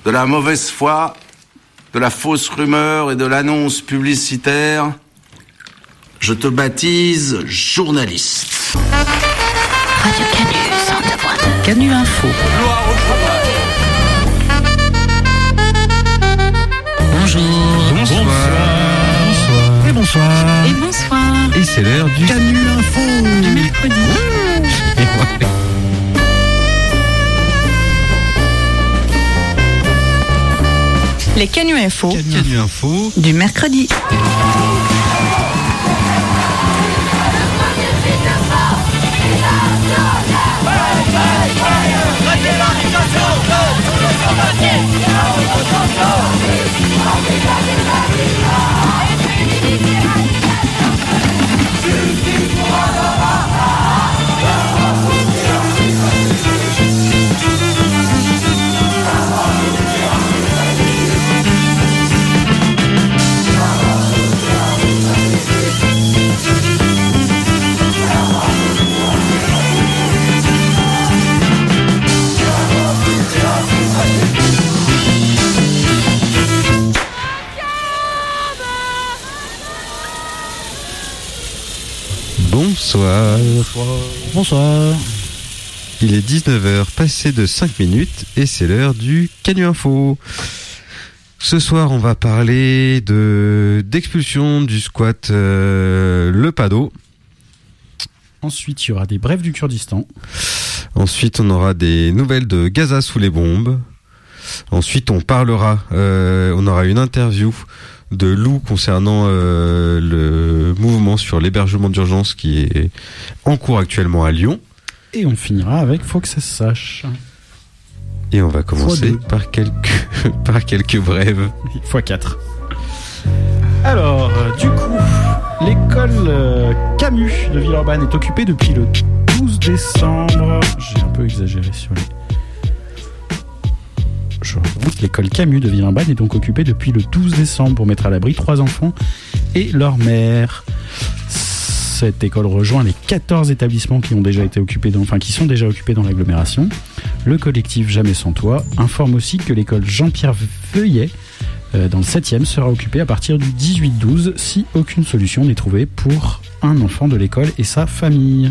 de la mauvaise foi, de la fausse rumeur et de l'annonce publicitaire, je te baptise journaliste. Radio Canu 102.2. Canu Info. Gloire au travail. Bonjour. Bonsoir. Et bonsoir. Et bonsoir. Et c'est l'heure du Canu Info Du mercredi. Les Canu Info. Canu Info Du mercredi. Bonsoir. Bonsoir. Il est 19h passé de 5 minutes et c'est l'heure du Canu Info. Ce soir, on va parler d'expulsion du squat Le Pado. Ensuite, il y aura des brèves du Kurdistan. Ensuite, on aura des nouvelles de Gaza sous les bombes. Ensuite, on aura une interview de Lou concernant le mouvement sur l'hébergement d'urgence qui est en cours actuellement à Lyon. Et on finira avec Faut que ça se sache. Et on va commencer par quelques brèves. x4. Alors, du coup, l'école Camus de Villeurbanne est occupée depuis le 12 décembre. J'ai un peu exagéré sur les... L'école Camus de Villeurbanne est donc occupée depuis le 12 décembre pour mettre à l'abri 3 enfants et leur mère. Cette école rejoint les 14 établissements qui sont déjà occupés dans l'agglomération. Le collectif Jamais sans toit informe aussi que l'école Jean-Pierre Feuillet dans le 7e sera occupée à partir du 18-12 si aucune solution n'est trouvée pour un enfant de l'école et sa famille.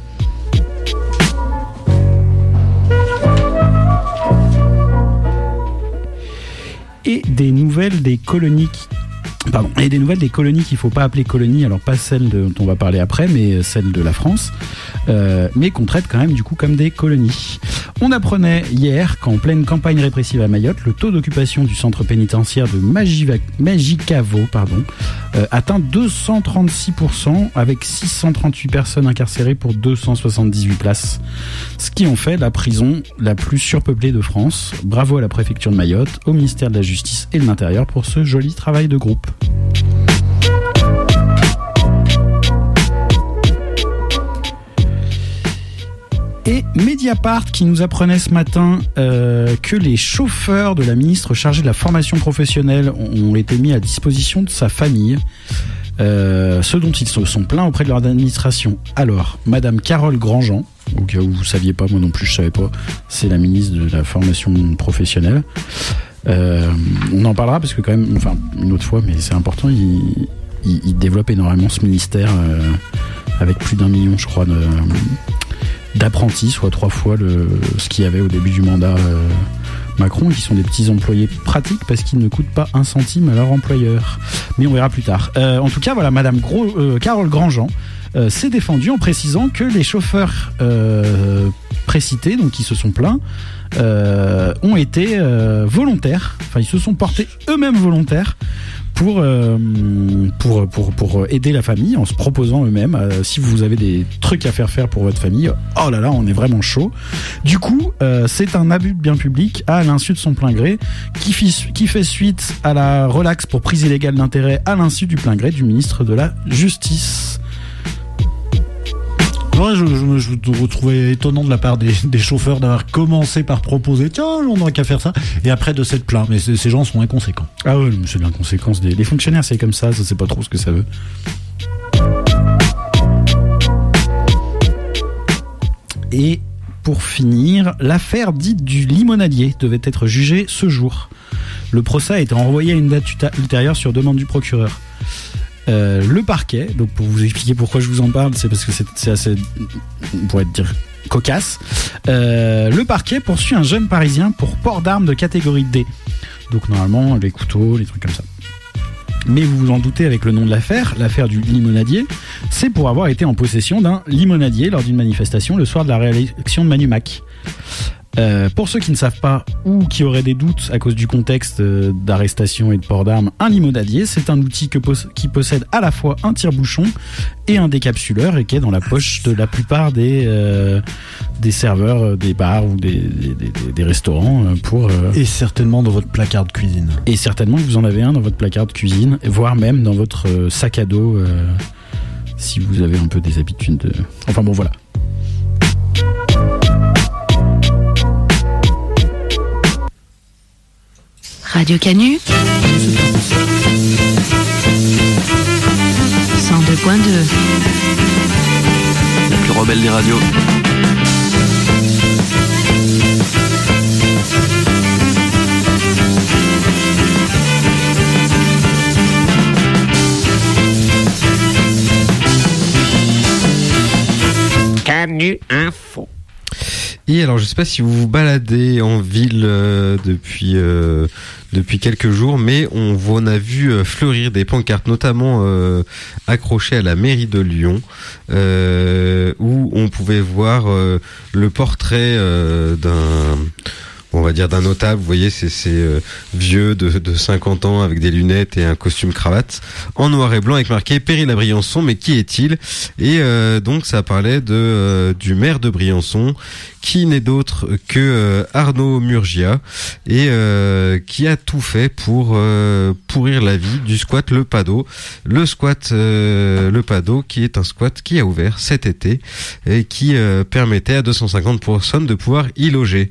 Et des nouvelles des colonies qu'il ne faut pas appeler colonies, alors pas celles dont on va parler après, mais celles de la France, mais qu'on traite quand même du coup comme des colonies. On apprenait hier qu'en pleine campagne répressive à Mayotte, le taux d'occupation du centre pénitentiaire de Majicavo atteint 236%, avec 638 personnes incarcérées pour 278 places, ce qui en fait la prison la plus surpeuplée de France. Bravo à la préfecture de Mayotte, au ministère de la Justice et de l'Intérieur pour ce joli travail de groupe. Et Mediapart qui nous apprenait ce matin que les chauffeurs de la ministre chargée de la formation professionnelle ont été mis à disposition de sa famille, ce dont ils se sont plaints auprès de leur administration. Alors, Madame Carole Grandjean, au cas où vous ne saviez pas, moi non plus je ne savais pas, c'est la ministre de la formation professionnelle. On en parlera parce que quand même, une autre fois, mais c'est important, il développe énormément ce ministère avec plus d'1 million, je crois, d'apprentis, soit 3 fois ce qu'il y avait au début du mandat Macron, qui sont des petits employés pratiques parce qu'ils ne coûtent pas 1 centime à leur employeur. Mais on verra plus tard. En tout cas, voilà, Madame Carole Grandjean s'est défendue en précisant que les chauffeurs précités, donc qui se sont plaints, ont été volontaires. Enfin, ils se sont portés eux-mêmes volontaires pour aider la famille en se proposant eux-mêmes si vous avez des trucs à faire pour votre famille, oh là là, on est vraiment chaud. Du coup, c'est un abus de bien public à l'insu de son plein gré qui fait suite à la relaxe pour prise illégale d'intérêt à l'insu du plein gré du ministre de la Justice. Ouais, je retrouvais étonnant de la part des chauffeurs d'avoir commencé par proposer tiens, on n'aurait qu'à faire ça, et après de s'être plaint. Mais ces gens sont inconséquents. Ah ouais, c'est de l'inconséquence des fonctionnaires, c'est comme ça sait pas trop ce que ça veut. Et pour finir, l'affaire dite du limonadier devait être jugée ce jour. Le procès a été renvoyé à une date ultérieure sur demande du procureur. Le parquet, donc pour vous expliquer pourquoi je vous en parle, c'est parce que c'est assez, on pourrait dire, cocasse. Le parquet poursuit un jeune Parisien pour port d'armes de catégorie D. Donc normalement, les couteaux, les trucs comme ça. Mais vous vous en doutez avec le nom de l'affaire du limonadier, c'est pour avoir été en possession d'un limonadier lors d'une manifestation le soir de la réélection de Manu Mac. Pour ceux qui ne savent pas ou qui auraient des doutes à cause du contexte d'arrestation et de port d'armes, un limonadier, c'est un outil qui possède à la fois un tire-bouchon et un décapsuleur et qui est dans la poche de la plupart des serveurs des bars ou des restaurants Et certainement dans votre placard de cuisine. Et certainement que vous en avez un dans votre placard de cuisine, voire même dans votre sac à dos si vous avez un peu des habitudes de... Enfin bon, voilà. Radio Canu 102.2. La plus rebelle des radios. Canu Info. Et alors, je sais pas si vous vous baladez en ville depuis quelques jours, mais on a vu fleurir des pancartes, notamment accrochées à la mairie de Lyon, où on pouvait voir le portrait d'un notable. Vous voyez, c'est vieux de 50 ans avec des lunettes et un costume cravate en noir et blanc avec marqué Péril à Briançon, mais qui est-il? Et donc ça parlait du maire de Briançon, qui n'est d'autre que Arnaud Murgia, et qui a tout fait pour pourrir la vie du squat Le Pado. Le squat Le Pado, qui est un squat qui a ouvert cet été et qui permettait à 250 personnes de pouvoir y loger.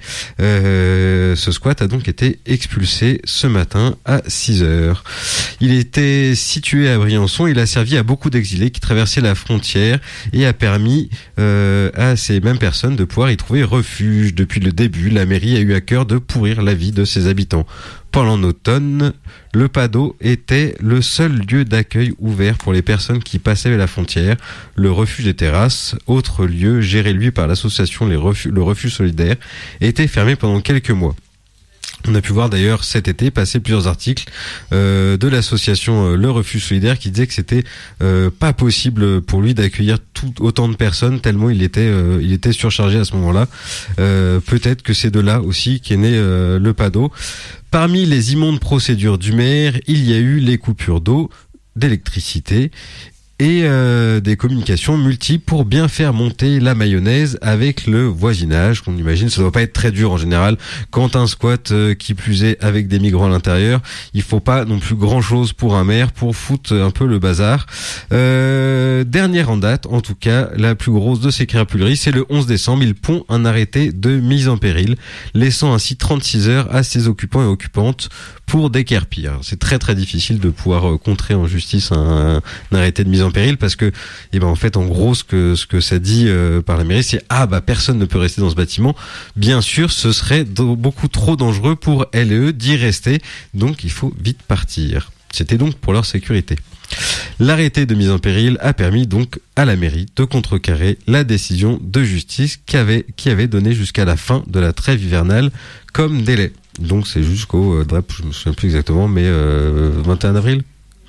Ce squat a donc été expulsé ce matin à 6h. Il était situé à Briançon, il a servi à beaucoup d'exilés qui traversaient la frontière et a permis à ces mêmes personnes de pouvoir y trouver refuge. Depuis le début, la mairie a eu à cœur de pourrir la vie de ses habitants. Pendant l'automne, le Pado était le seul lieu d'accueil ouvert pour les personnes qui passaient la frontière. Le refuge des terrasses, autre lieu géré lui par l'association le refuge solidaire, était fermé pendant quelques mois. On a pu voir d'ailleurs cet été passer plusieurs articles de l'association Le Refuge Solidaire qui disait que c'était pas possible pour lui d'accueillir autant de personnes tellement il était surchargé à ce moment-là. Peut-être que c'est de là aussi qu'est né le Pado. Parmi les immondes procédures du maire, il y a eu les coupures d'eau, d'électricité et des communications multiples pour bien faire monter la mayonnaise avec le voisinage. Qu'on imagine, ça doit pas être très dur en général. Quand un squat qui plus est avec des migrants à l'intérieur, il faut pas non plus grand chose pour un maire pour foutre un peu le bazar. Dernière en date, en tout cas, la plus grosse de ces crapuleries, c'est le 11 décembre. Il pond un arrêté de mise en péril, laissant ainsi 36 heures à ses occupants et occupantes pour déguerpir. C'est très très difficile de pouvoir contrer en justice un arrêté de mise en péril parce que, en fait, en gros, ce que ça dit par la mairie, c'est personne ne peut rester dans ce bâtiment. Bien sûr, ce serait beaucoup trop dangereux pour elle et eux d'y rester, donc il faut vite partir. C'était donc pour leur sécurité. L'arrêté de mise en péril a permis donc à la mairie de contrecarrer la décision de justice qui avait donné jusqu'à la fin de la trêve hivernale comme délai. Donc c'est jusqu'au, je me souviens plus exactement, mais 21 avril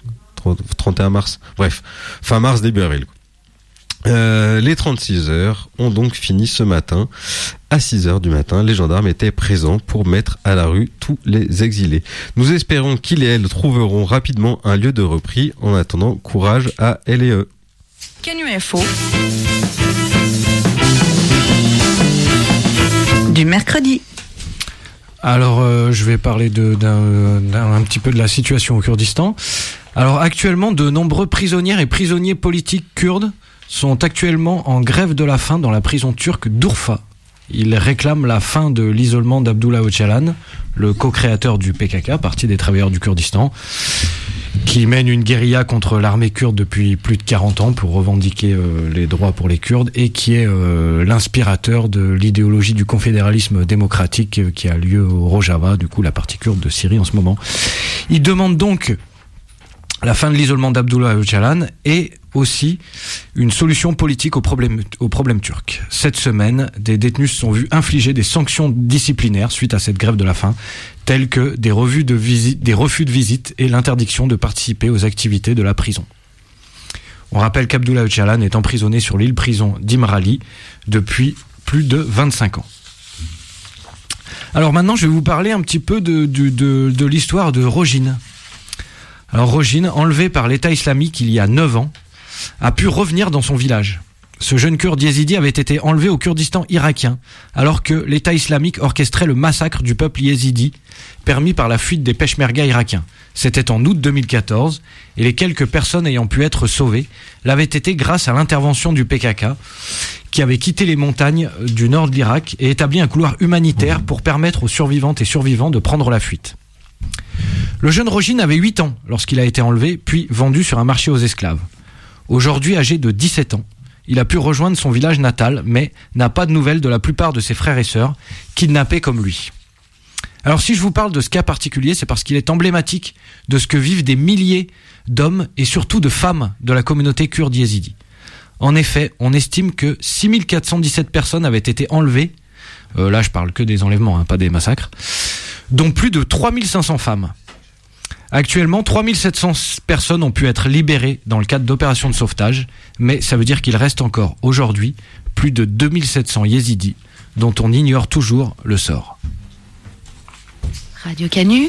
31 mars, bref, fin mars, début avril. Les 36 heures ont donc fini ce matin. À 6h du matin, les gendarmes étaient présents pour mettre à la rue tous les exilés. Nous espérons qu'ils et elles trouveront rapidement un lieu de repris. En attendant, courage à elles et eux. Canu Info du mercredi. Alors, je vais parler un petit peu de la situation au Kurdistan. Alors, actuellement, de nombreux prisonnières et prisonniers politiques kurdes sont actuellement en grève de la faim dans la prison turque d'Urfa. Ils réclament la fin de l'isolement d'Abdullah Öcalan, le co-créateur du PKK, Parti des travailleurs du Kurdistan. qui mène une guérilla contre l'armée kurde depuis plus de 40 ans pour revendiquer les droits pour les Kurdes, et qui est l'inspirateur de l'idéologie du confédéralisme démocratique qui a lieu au Rojava, du coup la partie kurde de Syrie en ce moment. Il demande donc la fin de l'isolement d'Abdullah Öcalan et aussi une solution politique au problème turc. Cette semaine, des détenus se sont vus infliger des sanctions disciplinaires suite à cette grève de la faim, telles que des refus de visite et l'interdiction de participer aux activités de la prison. On rappelle qu'Abdullah Öcalan est emprisonné sur l'île prison d'Imrali depuis plus de 25 ans. Alors maintenant, je vais vous parler un petit peu de l'histoire de Rojin. Alors Rojin, enlevé par l'État islamique il y a 9 ans, a pu revenir dans son village. Ce jeune Kurde yézidi avait été enlevé au Kurdistan irakien, alors que l'État islamique orchestrait le massacre du peuple yézidi, permis par la fuite des peshmerga irakiens. C'était en août 2014, et les quelques personnes ayant pu être sauvées l'avaient été grâce à l'intervention du PKK, qui avait quitté les montagnes du nord de l'Irak et établi un couloir humanitaire pour permettre aux survivantes et survivants de prendre la fuite. Le jeune Rojin avait 8 ans lorsqu'il a été enlevé, puis vendu sur un marché aux esclaves. Aujourd'hui âgé de 17 ans, il a pu rejoindre son village natal, mais n'a pas de nouvelles de la plupart de ses frères et sœurs, kidnappés comme lui. Alors si je vous parle de ce cas particulier, c'est parce qu'il est emblématique de ce que vivent des milliers d'hommes et surtout de femmes de la communauté kurde yézidi. En effet, on estime que 6417 personnes avaient été enlevées, là je parle que des enlèvements, pas des massacres, dont plus de 3500 femmes. Actuellement, 3700 personnes ont pu être libérées dans le cadre d'opérations de sauvetage, mais ça veut dire qu'il reste encore aujourd'hui plus de 2700 yézidis dont on ignore toujours le sort. Radio Canu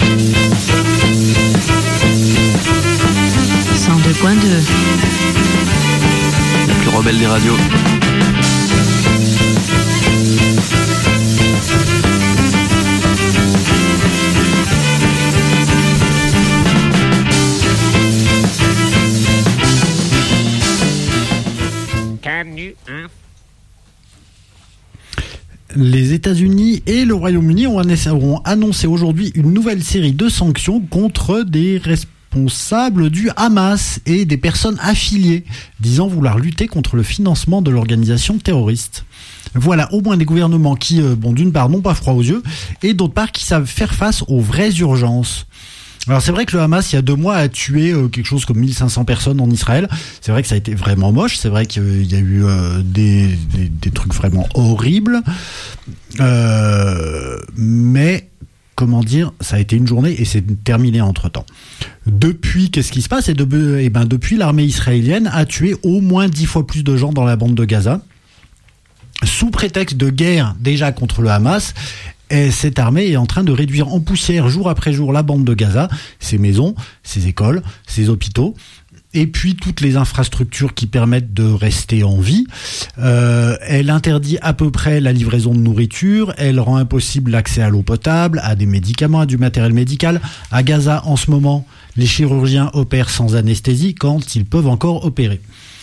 102.2. La plus rebelle des radios. Les États-Unis et le Royaume-Uni ont annoncé aujourd'hui une nouvelle série de sanctions contre des responsables du Hamas et des personnes affiliées, disant vouloir lutter contre le financement de l'organisation terroriste. Voilà au moins des gouvernements qui, d'une part, n'ont pas froid aux yeux, et d'autre part, qui savent faire face aux vraies urgences. Alors c'est vrai que le Hamas, il y a 2 mois, a tué quelque chose comme 1500 personnes en Israël. C'est vrai que ça a été vraiment moche. C'est vrai qu'il y a eu des trucs vraiment horribles. Mais, comment dire, ça a été une journée et c'est terminé entre-temps. Depuis, qu'est-ce qui se passe ? Depuis, l'armée israélienne a tué au moins 10 fois plus de gens dans la bande de Gaza, sous prétexte de guerre déjà contre le Hamas. Et cette armée est en train de réduire en poussière jour après jour la bande de Gaza, ses maisons, ses écoles, ses hôpitaux, et puis toutes les infrastructures qui permettent de rester en vie. Elle interdit à peu près la livraison de nourriture, elle rend impossible l'accès à l'eau potable, à des médicaments, à du matériel médical. À Gaza, en ce moment, les chirurgiens opèrent sans anesthésie quand ils peuvent encore opérer.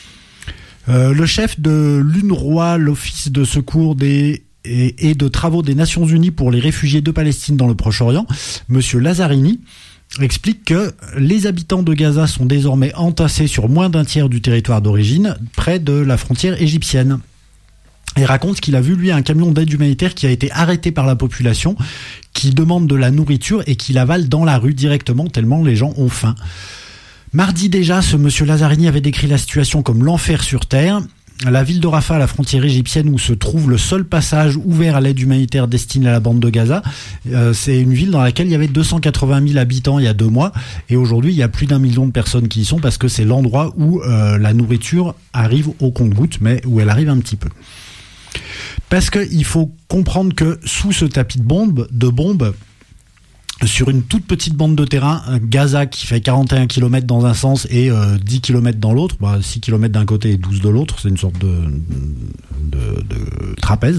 Le chef de l'UNRWA, l'Office de secours et de travaux des Nations Unies pour les réfugiés de Palestine dans le Proche-Orient, Monsieur Lazzarini, explique que les habitants de Gaza sont désormais entassés sur moins d'un tiers du territoire d'origine, près de la frontière égyptienne. Il raconte qu'il a vu, lui, un camion d'aide humanitaire qui a été arrêté par la population, qui demande de la nourriture et qui l'avale dans la rue directement, tellement les gens ont faim. Mardi déjà, ce Monsieur Lazzarini avait décrit la situation comme l'enfer sur terre. La ville de Rafah, la frontière égyptienne, où se trouve le seul passage ouvert à l'aide humanitaire destinée à la bande de Gaza, c'est une ville dans laquelle il y avait 280 000 habitants il y a 2 mois, et aujourd'hui il y a plus d'1 million de personnes qui y sont, parce que c'est l'endroit où la nourriture arrive au compte-gouttes, mais où elle arrive un petit peu. Parce qu'il faut comprendre que sous ce tapis de bombes, sur une toute petite bande de terrain, Gaza qui fait 41 km dans un sens et 10 km dans l'autre, 6 km d'un côté et 12 de l'autre, c'est une sorte de trapèze.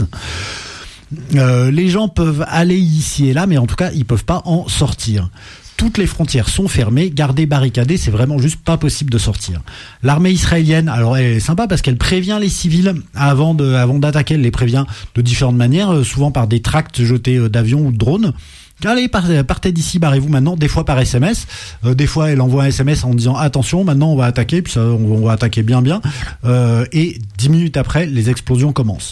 Les gens peuvent aller ici et là, mais en tout cas, ils peuvent pas en sortir. Toutes les frontières sont fermées, gardées, barricadées, c'est vraiment juste pas possible de sortir. L'armée israélienne, alors elle est sympa parce qu'elle prévient les civils avant d'attaquer, elle les prévient de différentes manières, souvent par des tracts jetés d'avions ou de drones. allez, partez d'ici, barrez-vous maintenant, des fois par SMS, des fois elle envoie un SMS en disant attention, maintenant on va attaquer, puis ça, on va attaquer bien, et 10 minutes après, les explosions commencent.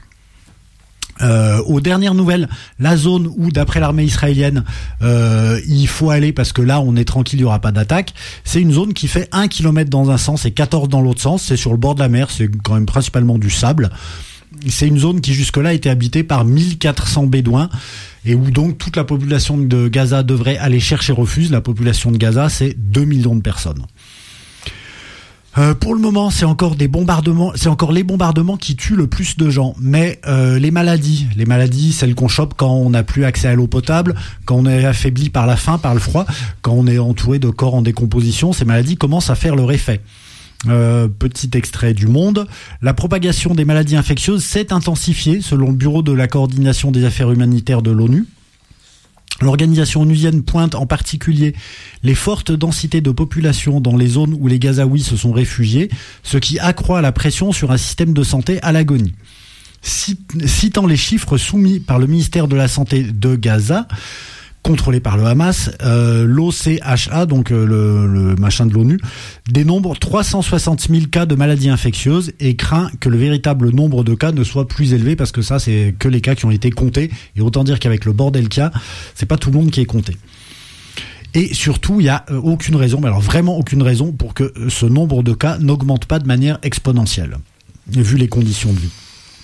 Aux dernières nouvelles, la zone où, d'après l'armée israélienne, il faut aller parce que là, on est tranquille, il n'y aura pas d'attaque, c'est une zone qui fait 1 kilomètre dans un sens et 14 dans l'autre sens. C'est sur le bord de la mer, c'est quand même principalement du sable. C'est une zone qui jusque-là était habitée par 1400 bédouins et où donc toute la population de Gaza devrait aller chercher refuge. La population de Gaza, c'est 2 millions de personnes. Pour le moment, c'est encore les bombardements qui tuent le plus de gens. Mais les maladies, celles qu'on chope quand on n'a plus accès à l'eau potable, quand on est affaibli par la faim, par le froid, quand on est entouré de corps en décomposition, ces maladies commencent à faire leur effet. Petit extrait du Monde. La propagation des maladies infectieuses s'est intensifiée selon le Bureau de la coordination des affaires humanitaires de l'ONU. L'organisation onusienne pointe en particulier les fortes densités de population dans les zones où les Gazaouis se sont réfugiés, ce qui accroît la pression sur un système de santé à l'agonie. Citant les chiffres soumis par le ministère de la Santé de Gaza, contrôlé par le Hamas, l'OCHA, donc le machin de l'ONU, dénombre 360 000 cas de maladies infectieuses et craint que le véritable nombre de cas ne soit plus élevé parce que ça, c'est que les cas qui ont été comptés. Et autant dire qu'avec le bordel qu'il y a, c'est pas tout le monde qui est compté. Et surtout, il n'y a aucune raison, mais alors vraiment aucune raison pour que ce nombre de cas n'augmente pas de manière exponentielle, vu les conditions de vie.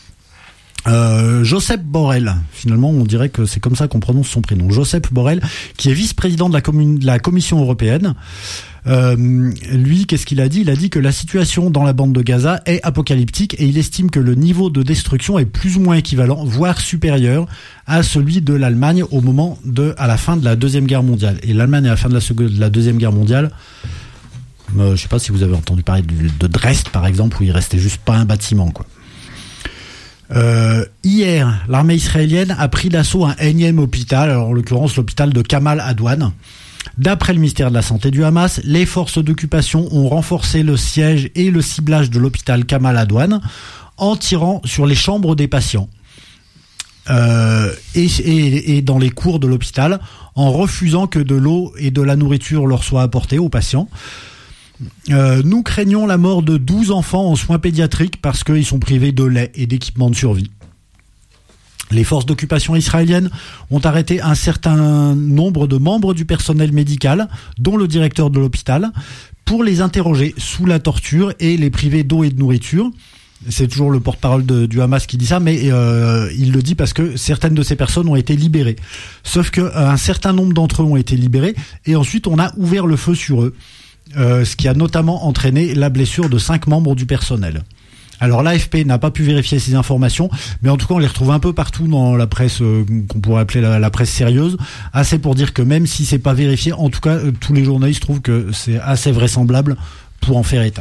Josep Borrell, finalement on dirait que c'est comme ça qu'on prononce son prénom, Josep Borrell, qui est vice-président de la Commission européenne. Lui, qu'est-ce qu'il a dit ? Il a dit que la situation dans la bande de Gaza est apocalyptique et il estime que le niveau de destruction est plus ou moins équivalent, voire supérieur à celui de l'Allemagne à la fin de la Deuxième Guerre mondiale. Et l'Allemagne à la fin de la Deuxième Guerre mondiale, je sais pas si vous avez entendu parler de Dresde par exemple, où il restait juste pas un bâtiment, quoi. Hier, l'armée israélienne a pris d'assaut un énième hôpital, alors en l'occurrence l'hôpital de Kamal Adwan. D'après le ministère de la Santé du Hamas, les forces d'occupation ont renforcé le siège et le ciblage de l'hôpital Kamal Adwan en tirant sur les chambres des patients et dans les cours de l'hôpital, en refusant que de l'eau et de la nourriture leur soient apportées aux patients. Nous craignons la mort de 12 enfants en soins pédiatriques parce qu'ils sont privés de lait et d'équipements de survie. Les forces d'occupation israéliennes ont arrêté un certain nombre de membres du personnel médical, dont le directeur de l'hôpital, pour les interroger sous la torture et les priver d'eau et de nourriture. C'est toujours le porte-parole du Hamas qui dit ça, mais il le dit parce que certaines de ces personnes ont été libérées. Sauf qu'un certain nombre d'entre eux ont été libérés et ensuite on a ouvert le feu sur eux. Ce qui a notamment entraîné la blessure de 5 membres du personnel. Alors l'AFP n'a pas pu vérifier ces informations, mais en tout cas on les retrouve un peu partout dans la presse qu'on pourrait appeler la presse sérieuse, assez pour dire que même si c'est pas vérifié, en tout cas tous les journalistes trouvent que c'est assez vraisemblable pour en faire état.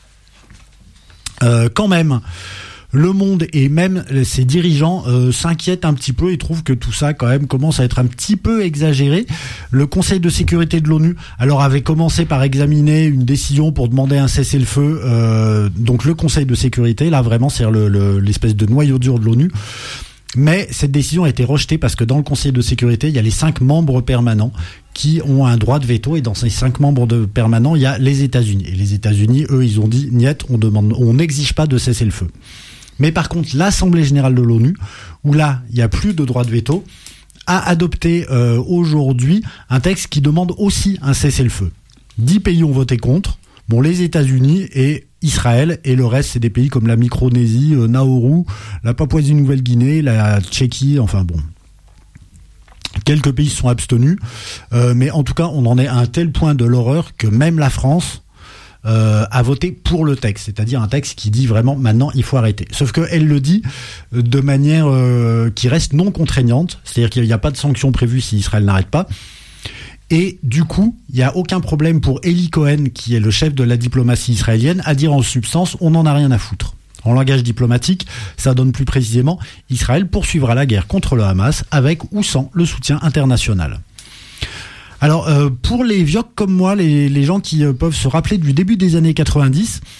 Quand même, Le Monde et même ses dirigeants s'inquiètent un petit peu et trouvent que tout ça quand même commence à être un petit peu exagéré. Le Conseil de sécurité de l'ONU avait commencé par examiner une décision pour demander un cessez-le-feu. Donc le Conseil de sécurité, là vraiment c'est l'espèce de noyau dur de l'ONU. Mais cette décision a été rejetée parce que dans le Conseil de sécurité, il y a les 5 membres permanents qui ont un droit de veto, et dans ces 5 membres permanents, il y a les États-Unis. Et les États-Unis, eux, ils ont dit niet, on n'exige pas de cessez-le-feu. Mais par contre, l'Assemblée générale de l'ONU, où là, il n'y a plus de droit de veto, a adopté aujourd'hui un texte qui demande aussi un cessez-le-feu. 10 pays ont voté contre. Bon, les États-Unis et Israël, et le reste, c'est des pays comme la Micronésie, Nauru, la Papouasie-Nouvelle-Guinée, la Tchéquie, enfin bon. Quelques pays se sont abstenus, mais en tout cas, on en est à un tel point de l'horreur que même la France a voté pour le texte, c'est-à-dire un texte qui dit vraiment maintenant il faut arrêter. Sauf qu'elle le dit de manière qui reste non contraignante, c'est-à-dire qu'il n'y a pas de sanctions prévues si Israël n'arrête pas. Et du coup, il n'y a aucun problème pour Eli Cohen, qui est le chef de la diplomatie israélienne, à dire en substance, on n'en a rien à foutre. En langage diplomatique, ça donne plus précisément, Israël poursuivra la guerre contre le Hamas avec ou sans le soutien international. Alors, pour les vieux comme moi, les gens qui peuvent se rappeler du début des années 90,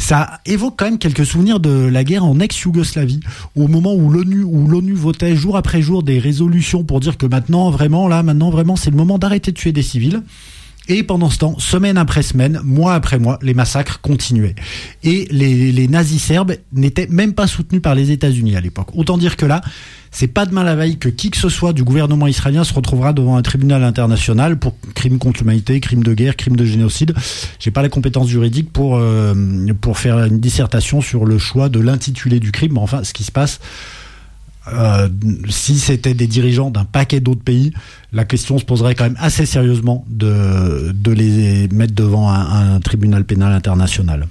ça évoque quand même quelques souvenirs de la guerre en ex-Yougoslavie, au moment où l'ONU votait jour après jour des résolutions pour dire que maintenant vraiment c'est le moment d'arrêter de tuer des civils. Et pendant ce temps, semaine après semaine, mois après mois, les massacres continuaient. Et les nazis serbes n'étaient même pas soutenus par les États-Unis à l'époque. Autant dire que là, c'est pas demain la veille que qui que ce soit du gouvernement israélien se retrouvera devant un tribunal international pour crimes contre l'humanité, crimes de guerre, crimes de génocide. J'ai pas la compétence juridique pour faire une dissertation sur le choix de l'intitulé du crime, mais enfin, ce qui se passe, si c'était des dirigeants d'un paquet d'autres pays, la question se poserait quand même assez sérieusement de les mettre devant un tribunal pénal international.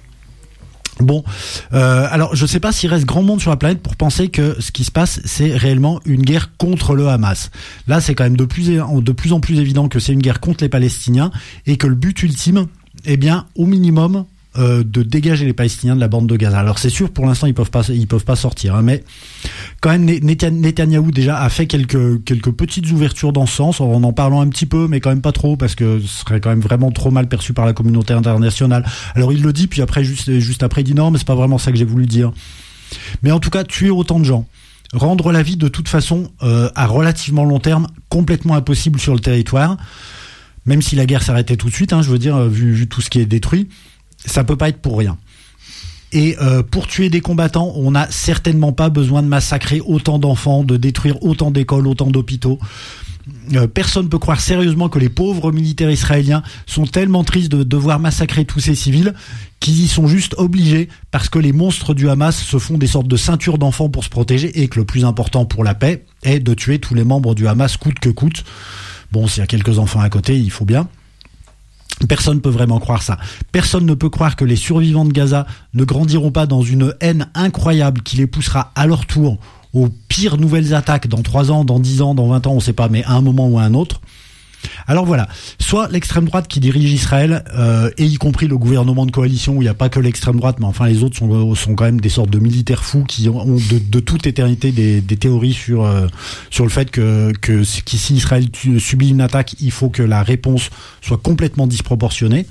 Bon, alors je sais pas s'il reste grand monde sur la planète pour penser que ce qui se passe, c'est réellement une guerre contre le Hamas. Là, c'est quand même de plus en plus évident que c'est une guerre contre les Palestiniens et que le but ultime, eh bien, au minimum, de dégager les Palestiniens de la bande de Gaza. Alors c'est sûr, pour l'instant ils peuvent pas sortir, hein, mais quand même Netanyahou déjà a fait quelques petites ouvertures dans ce sens, en en parlant un petit peu, mais quand même pas trop, parce que ce serait quand même vraiment trop mal perçu par la communauté internationale. Alors il le dit, puis après juste après il dit non, mais c'est pas vraiment ça que j'ai voulu dire. Mais en tout cas, tuer autant de gens, rendre la vie de toute façon à relativement long terme complètement impossible sur le territoire, même si la guerre s'arrêtait tout de suite, hein, je veux dire, vu tout ce qui est détruit. Ça peut pas être pour rien. Et pour tuer des combattants, on n'a certainement pas besoin de massacrer autant d'enfants, de détruire autant d'écoles, autant d'hôpitaux. Personne peut croire sérieusement que les pauvres militaires israéliens sont tellement tristes de devoir massacrer tous ces civils qu'ils y sont juste obligés parce que les monstres du Hamas se font des sortes de ceintures d'enfants pour se protéger et que le plus important pour la paix est de tuer tous les membres du Hamas coûte que coûte. Bon, s'il y a quelques enfants à côté, il faut bien. Personne ne peut vraiment croire ça. Personne ne peut croire que les survivants de Gaza ne grandiront pas dans une haine incroyable qui les poussera à leur tour aux pires nouvelles attaques dans 3 ans, dans 10 ans, dans 20 ans, on sait pas, mais à un moment ou à un autre. Alors voilà, soit l'extrême droite qui dirige Israël, et y compris le gouvernement de coalition où il n'y a pas que l'extrême droite, mais enfin les autres sont quand même des sortes de militaires fous qui ont de toute éternité des théories sur le fait que si Israël subit une attaque, il faut que la réponse soit complètement disproportionnée.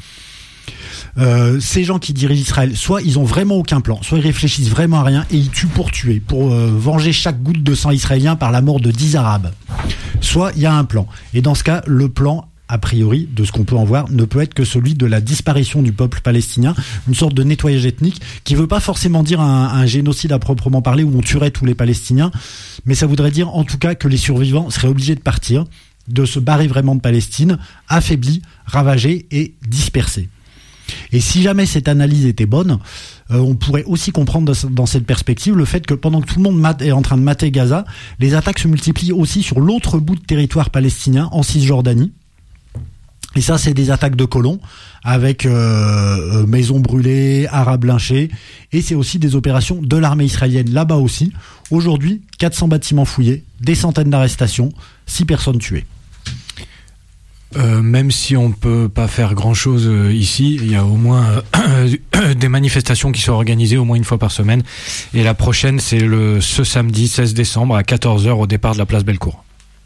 Ces gens qui dirigent Israël, soit ils ont vraiment aucun plan, soit ils réfléchissent vraiment à rien et ils tuent pour tuer, pour venger chaque goutte de sang israélien par la mort de 10 Arabes. Soit il y a un plan. Et dans ce cas, le plan, a priori, de ce qu'on peut en voir, ne peut être que celui de la disparition du peuple palestinien, une sorte de nettoyage ethnique qui veut pas forcément dire un génocide à proprement parler où on tuerait tous les Palestiniens, mais ça voudrait dire en tout cas que les survivants seraient obligés de partir, de se barrer vraiment de Palestine, affaiblis, ravagés et dispersés. Et si jamais cette analyse était bonne, on pourrait aussi comprendre dans cette perspective le fait que pendant que tout le monde est en train de mater Gaza, les attaques se multiplient aussi sur l'autre bout de territoire palestinien, en Cisjordanie. Et ça, c'est des attaques de colons, avec maisons brûlées, arabes lynchés, et c'est aussi des opérations de l'armée israélienne là-bas aussi. Aujourd'hui, 400 bâtiments fouillés, des centaines d'arrestations, 6 personnes tuées. Même si on peut pas faire grand chose ici, il y a au moins des manifestations qui sont organisées au moins une fois par semaine. Et la prochaine, c'est ce samedi 16 décembre à 14h au départ de la place Bellecour.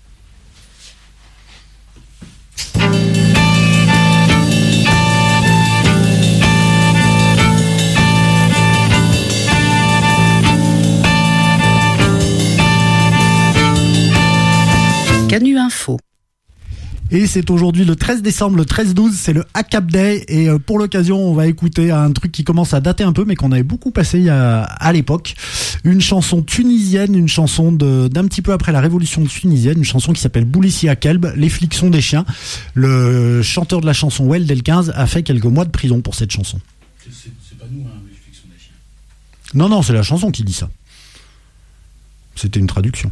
Canu Info. Et c'est aujourd'hui le 13 décembre, le 13-12, c'est le ACAP Day. Et pour l'occasion, on va écouter un truc qui commence à dater un peu, mais qu'on avait beaucoup passé à l'époque. Une chanson tunisienne, une chanson d'un petit peu après la révolution tunisienne, une chanson qui s'appelle Boulissia Kelb, les flics sont des chiens. Le chanteur de la chanson Well Del 15 a fait quelques mois de prison pour cette chanson. C'est pas nous, hein, les flics sont des chiens. Non, c'est la chanson qui dit ça. C'était une traduction.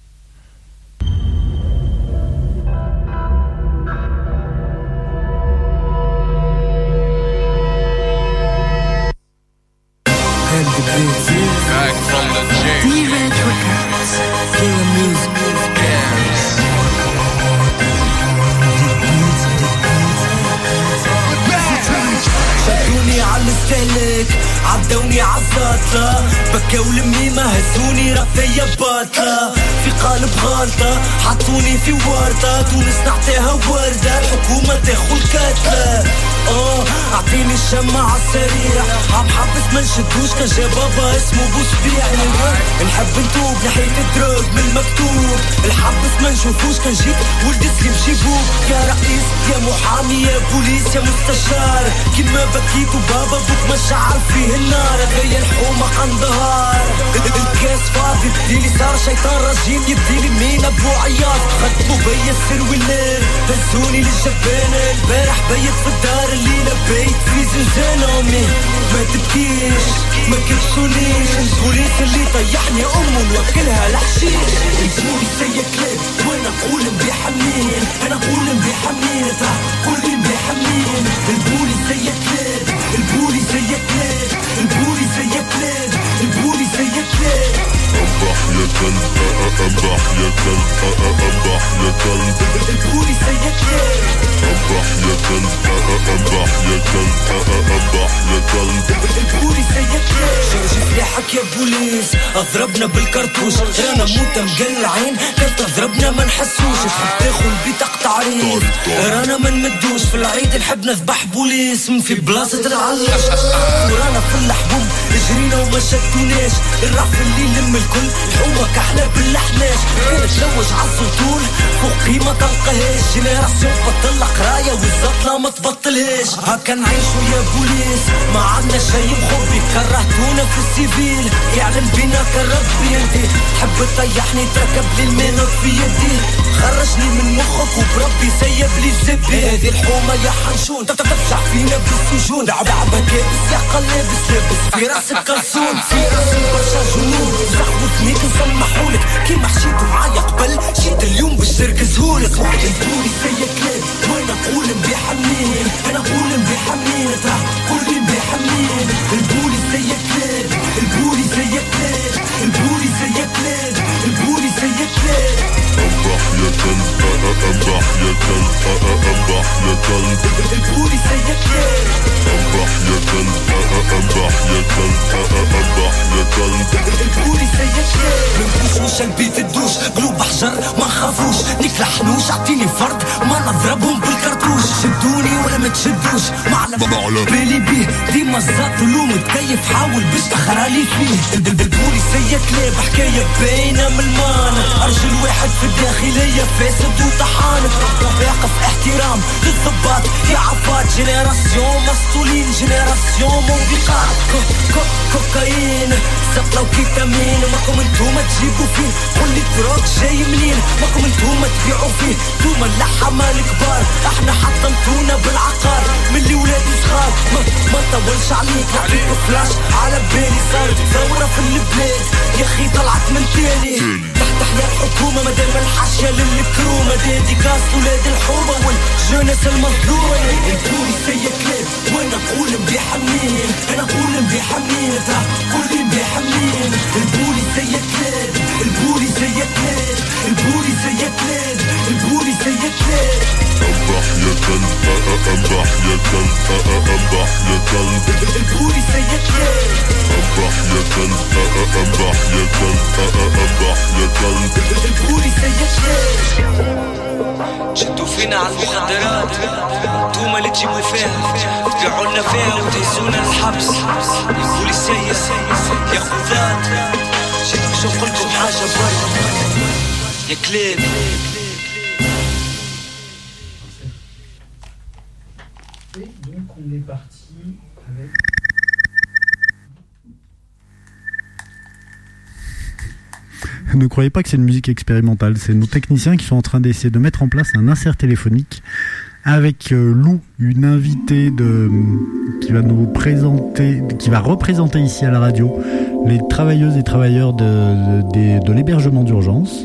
Back from the jail. T-Red Records. Killer music. شدوني على السلك عدوني عالزاد باطلة بكاو الميمة هزوني رفية باطلة في قالب غلطة حطوني في وردة تونس نعطيها وردة الحكومة تاخو الكتلة اعطيني الشمعة السريع عم حبس ما نشدوش كان جا بابا اسمه بوسبيع نحب نتوب نحيت الدروب من المكتوب الحبس ما نشوفوش كان جيت ولد سليم جيبوك يا رئيس يا محامي يا بوليس يا مستشار كيما بكيت وبابا بوك ما شعل فيه النار غير الحومة قندهار الكاس فاضي بديلي صار شيطان رجيم يديلي مين ابو عياط خدمو بيا السرويلير هزوني للجبانة البارح بيت في الدار الليلة بيت في زنزان امي ما تبكيش ما كبسونيش البوليس اللي طيحني امه نوكلها الحشيش البوليس يا كلاب وانا نقول بيحمين انا نقول بيحمين كل بيحمين البوليس يا كلاب البوليس يا كلاب البوليس يا كلاب البوليس يا كلاب انبح يا كلب انبح يا كلب انبح يا كلب البوليس يا كلاب انبح يا كلب انبح يا كلب انبح يا كلب البوليس يا كلاب شوف سلاحك يا بوليس اضربنا بالكرتوش رانا موتة مقلعين كانت تضربنا ما نحسوش تحب تاخذ بطاقة عريض رانا ما نمدوش في العيد نحب نذبح بوليس من في بلاصة العلاش ورانا في الحبوب جرينا وما شدوناش الرعف اللي لم الكل الحومة كحلة بالحناش كان تلوج عالسلطون فوق قيمة تلقاهاش جينيراسيون بطل قراية والزطلة ما تبطلهاش هكا نعيشوا يا بوليس ما عندنا شي مخبي كرهتونا في السيفيل يعلم بينا كربي انتي تحب تطيحني تركب لي المينوت في يدي خرجني من مخك وبربي سيب لي الزبي هذه الحومة يا حنشون تفجع فينا بالسجون لعبة كابس يا قلابس لابس في راسك كرسون في راسك برشا جنون زخوتني نسمحولك كيما حشيتوا معايا قبل جيت اليوم باش نركزهولك البوليس يا كلاب وانا نقول بيحمين انا نقول بيحمين كل بيحمين البوليس يا كلاب البوليس يا كلاب البوليس يا كلاب البوليس يا كلاب انبح يا كلب انبح يا كلب انبح يا كلب البوليس يا كلاب انبح يا كلب انبح يا كلب انبح يا كلب البوليس يا كلاب منبوشوش البيت الدوش قلوب حجر ما نخافوش نكلحنوش اعطيني فرد ما نضربهم بالكرتوش شدوني ولا ما تشدوش معلم بالي بيه ديما الزاط ولوم تكيف حاول باش تخرالي فيه البوليس يا كلاب حكاية باينة من المانا ارجل واحد في الداخلية فاسد وطحان واقف احترام للضباط يا عفات جينيراسيون مسطولين جينيراسيون موبقات كوكايين سطلة وكيتامين ماكم انتوما تجيبوا فيه قولي دروك جاي منين ماكم انتوما تبيعوا فيه انتوما اللحمة الكبار احنا حطمتونا بالعقار من اللي ولادي صغار ما طولش عليك نعطيكوا فلاش على بالي صارت ثورة في البلاد يا اخي طلعت من تاني تحت حياة الحكومة مدام الحاشية للكرومة ديديكاس ولاد الحومة والجنس المظلومة البوليس يا كلاب وانا نقول بيحمين انا نقول بيحمين كل بيحمين البوليس يا كلاب البوليس يا كلاب البوليس يا كلاب البوليس يا كلاب انبح يا كلب انبح يا كلب انبح يا كلب البوليس يا كلاب انبح يا كلب انبح يا كلب انبح يا كلب البوليس يا كلاب شدوا فينا على المخدرات انتوما اللي تجيبوا فيها تبيعولنا فيها وتهزونا الحبس البوليسية يا خذات شدوا شو قلتكم حاجة برا يا كلاب Et donc on est parti avec... Ne croyez pas que c'est une musique expérimentale, c'est nos techniciens qui sont en train d'essayer de mettre en place un insert téléphonique avec Lou, une invitée qui va nous présenter, qui va représenter ici à la radio les travailleuses et travailleurs de l'hébergement d'urgence.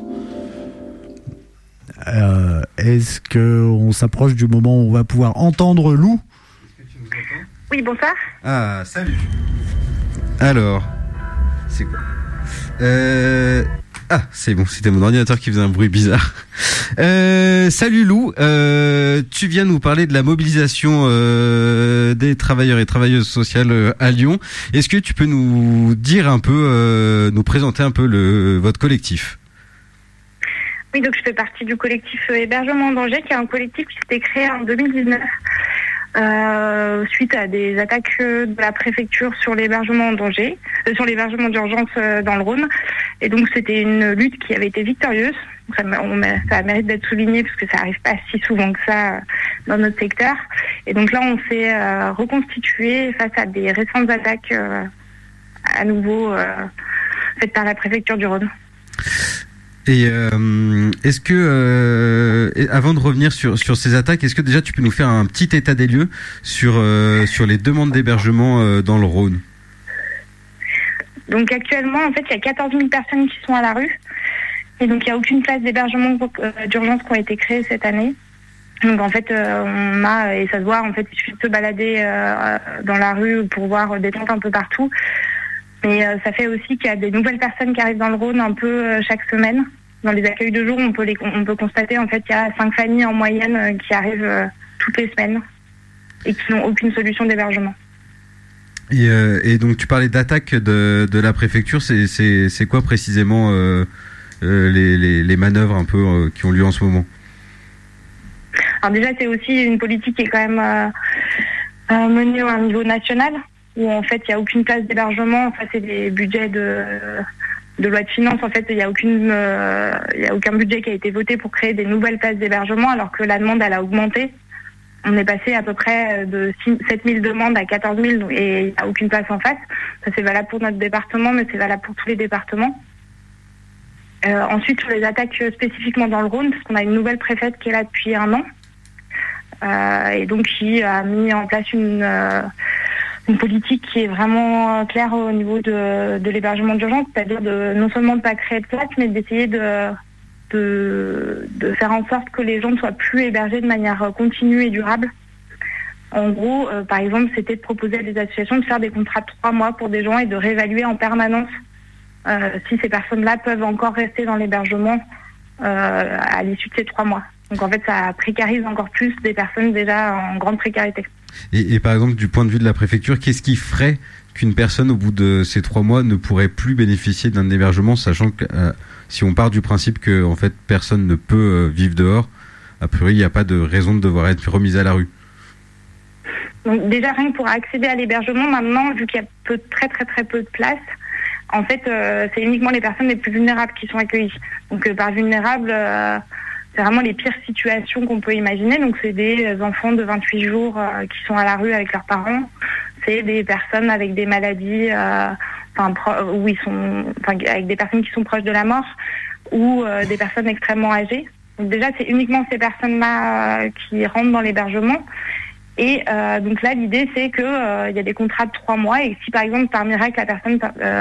Est-ce qu'on s'approche du moment où on va pouvoir entendre Lou ? Oui, bonsoir. Ah, salut. Alors, c'est quoi Ah, c'est bon, c'était mon ordinateur qui faisait un bruit bizarre. Salut Lou, tu viens nous parler de la mobilisation des travailleurs et travailleuses sociales à Lyon. Est-ce que tu peux nous dire un peu, nous présenter un peu votre collectif ? Oui, donc je fais partie du collectif Hébergement en danger, qui est un collectif qui s'était créé en 2019 suite à des attaques de la préfecture sur l'hébergement en danger, sur l'hébergement d'urgence dans le Rhône. Et donc c'était une lutte qui avait été victorieuse. Ça mérite d'être souligné parce que ça arrive pas si souvent que ça dans notre secteur. Et donc là, on s'est reconstitué face à des récentes attaques à nouveau faites par la préfecture du Rhône. Et est-ce que, avant de revenir sur ces attaques, est-ce que déjà tu peux nous faire un petit état des lieux sur les demandes d'hébergement dans le Rhône ? Donc actuellement, en fait, il y a 14 000 personnes qui sont à la rue. Et donc, il n'y a aucune place d'hébergement d'urgence qui ont été créées cette année. Donc, en fait, on a, et ça se voit, en fait, il suffit de se balader dans la rue pour voir des tentes un peu partout. Mais ça fait aussi qu'il y a des nouvelles personnes qui arrivent dans le Rhône un peu chaque semaine. Dans les accueils de jour, on peut constater, en fait, qu'il y a 5 familles en moyenne qui arrivent toutes les semaines et qui n'ont aucune solution d'hébergement. Et donc, tu parlais d'attaque de la préfecture. C'est quoi précisément les manœuvres un peu qui ont lieu en ce moment ? Alors déjà, c'est aussi une politique qui est quand même menée à un niveau national, où en fait, il n'y a aucune place d'hébergement. Enfin, c'est des budgets de loi de finances. En fait, il y a aucun budget qui a été voté pour créer des nouvelles places d'hébergement, alors que la demande, elle a augmenté. On est passé à peu près de 7 000 demandes à 14 000 et il n'y a aucune place en face. Ça, c'est valable pour notre département, mais c'est valable pour tous les départements. Ensuite, sur les attaques spécifiquement dans le Rhône, parce qu'on a une nouvelle préfète qui est là depuis 1 an, et donc qui a mis en place une politique qui est vraiment claire au niveau de l'hébergement d'urgence, c'est-à-dire non seulement de ne pas créer de place, mais d'essayer de faire en sorte que les gens ne soient plus hébergés de manière continue et durable. En gros, par exemple, c'était de proposer à des associations de faire des contrats de 3 mois pour des gens et de réévaluer en permanence si ces personnes-là peuvent encore rester dans l'hébergement à l'issue de ces 3 mois. Donc en fait, ça précarise encore plus des personnes déjà en grande précarité. Et par exemple, du point de vue de la préfecture, qu'est-ce qui ferait qu'une personne, au bout de ces 3 mois, ne pourrait plus bénéficier d'un hébergement, sachant que si on part du principe que en fait personne ne peut vivre dehors, a priori, il n'y a pas de raison de devoir être remise à la rue. Donc déjà, rien que pour accéder à l'hébergement, maintenant, vu qu'il y a très peu de place, en fait, c'est uniquement les personnes les plus vulnérables qui sont accueillies. Donc par vulnérables, c'est vraiment les pires situations qu'on peut imaginer. Donc c'est des enfants de 28 jours qui sont à la rue avec leurs parents. C'est des personnes avec des maladies, avec des personnes qui sont proches de la mort ou des personnes extrêmement âgées. Donc déjà, c'est uniquement ces personnes-là qui rentrent dans l'hébergement. Et donc là, l'idée, c'est que il y a des contrats de 3 mois. Et si par exemple, par miracle, la personne,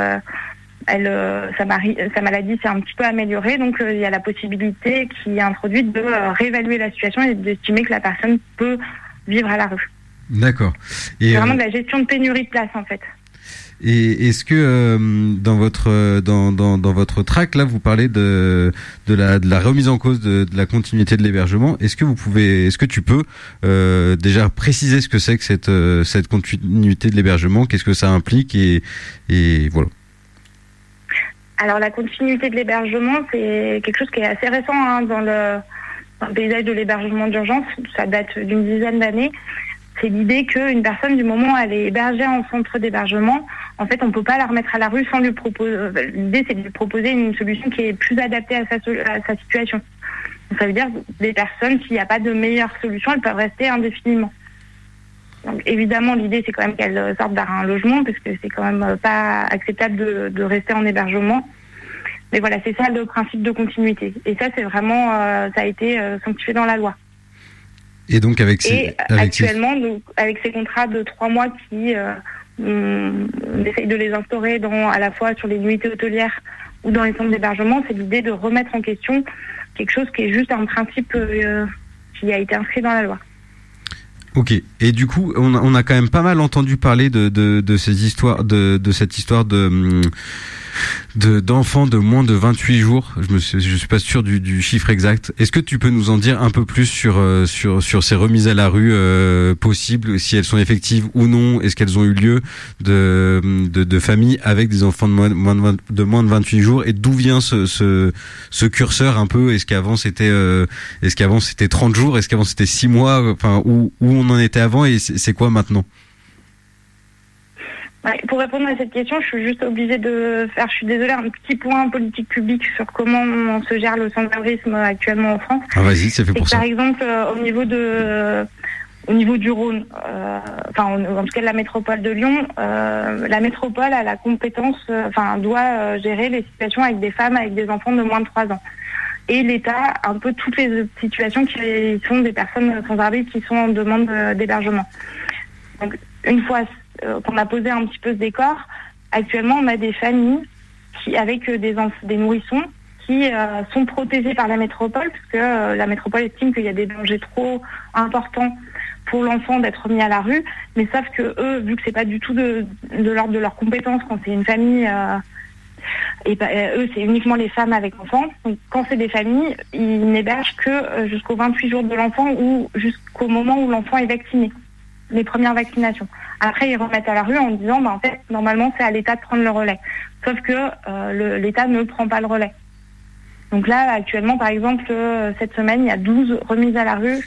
sa maladie s'est un petit peu améliorée, donc il y a la possibilité qui est introduite de réévaluer la situation et d'estimer que la personne peut vivre à la rue. D'accord. Et c'est vraiment de la gestion de pénurie de place, en fait. Et est-ce que dans votre track là, vous parlez de la remise en cause de la continuité de l'hébergement? Est-ce que tu peux déjà préciser ce que c'est que cette continuité de l'hébergement? Qu'est-ce que ça implique et voilà. Alors la continuité de l'hébergement, c'est quelque chose qui est assez récent dans le paysage de l'hébergement d'urgence. Ça date d'une dizaine d'années. C'est l'idée qu'une personne, du moment où elle est hébergée en centre d'hébergement, en fait, on ne peut pas la remettre à la rue sans lui proposer. L'idée, c'est de lui proposer une solution qui est plus adaptée à sa situation. Donc, ça veut dire que des personnes, s'il n'y a pas de meilleure solution, elles peuvent rester indéfiniment. Donc, évidemment, l'idée, c'est quand même qu'elles sortent vers un logement, parce que c'est quand même pas acceptable de rester en hébergement. Mais voilà, c'est ça le principe de continuité. Et ça, c'est vraiment, ça a été sanctifié dans la loi. Et donc avec ces contrats de 3 mois qui on essaye de les instaurer à la fois sur les nuitées hôtelières ou dans les centres d'hébergement, c'est l'idée de remettre en question quelque chose qui est juste un principe qui a été inscrit dans la loi. Ok. Et du coup, on a quand même pas mal entendu parler de ces histoires, de cette histoire d'enfants de moins de 28 jours. Je suis pas sûr du chiffre exact. Est-ce que tu peux nous en dire un peu plus sur ces remises à la rue possibles, si elles sont effectives ou non? Est-ce qu'elles ont eu lieu de familles avec des enfants de moins de 28 jours? Et d'où vient ce curseur un peu? Est-ce qu'avant c'était 30 jours? Est-ce qu'avant c'était 6 mois? Enfin, où on en était avant et c'est quoi maintenant? Ouais, pour répondre à cette question, je suis juste obligée de faire, je suis désolée, un petit point politique publique sur comment on se gère le sans-abrisme actuellement en France. Ah, vas-y, c'est fait pour ça. Par exemple, au niveau du Rhône, en tout cas de la métropole de Lyon, la métropole a la compétence, doit gérer les situations avec des femmes avec des enfants de moins de 3 ans. Et l'État, un peu toutes les situations qui sont des personnes sans-abri qui sont en demande d'hébergement. Donc, une fois qu'on a posé un petit peu ce décor, actuellement on a des familles avec des nourrissons qui sont protégés par la métropole, parce que la métropole estime qu'il y a des dangers trop importants pour l'enfant d'être mis à la rue, mais sauf que eux, vu que c'est pas du tout de l'ordre de leurs compétences, quand c'est une famille, eux c'est uniquement les femmes avec enfants, donc quand c'est des familles, ils n'hébergent que jusqu'aux 28 jours de l'enfant ou jusqu'au moment où l'enfant est vacciné, les premières vaccinations. Après, ils remettent à la rue en disant, en fait, normalement, c'est à l'État de prendre le relais. Sauf que l'État ne prend pas le relais. Donc là, actuellement, par exemple, cette semaine, il y a 12 remises à la rue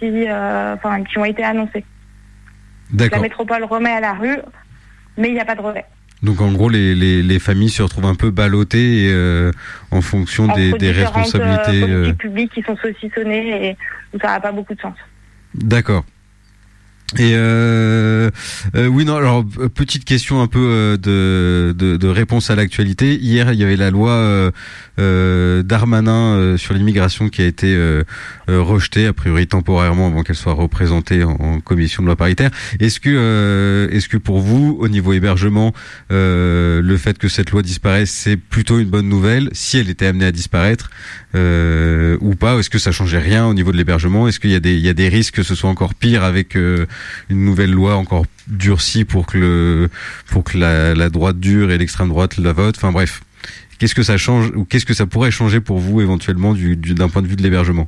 qui ont été annoncées. D'accord. La métropole remet à la rue, mais il n'y a pas de relais. Donc en gros, les familles se retrouvent un peu ballottées en fonction des responsabilités politiques publiques qui sont saucissonnées et où ça n'a pas beaucoup de sens. D'accord. Et oui, non, alors petite question un peu de réponse à l'actualité. Hier, il y avait la loi Darmanin sur l'immigration qui a été rejetée, a priori temporairement, avant qu'elle soit représentée en commission de loi paritaire. Est-ce que pour vous, au niveau hébergement, le fait que cette loi disparaisse, c'est plutôt une bonne nouvelle, si elle était amenée à disparaître, ou pas? Est-ce que ça changeait rien au niveau de l'hébergement? Est-ce qu'il y a des risques que ce soit encore pire avec une nouvelle loi encore durcie pour que la droite dure et l'extrême droite la vote? Enfin bref, qu'est-ce que ça change, ou qu'est-ce que ça pourrait changer pour vous éventuellement d'un point de vue de l'hébergement?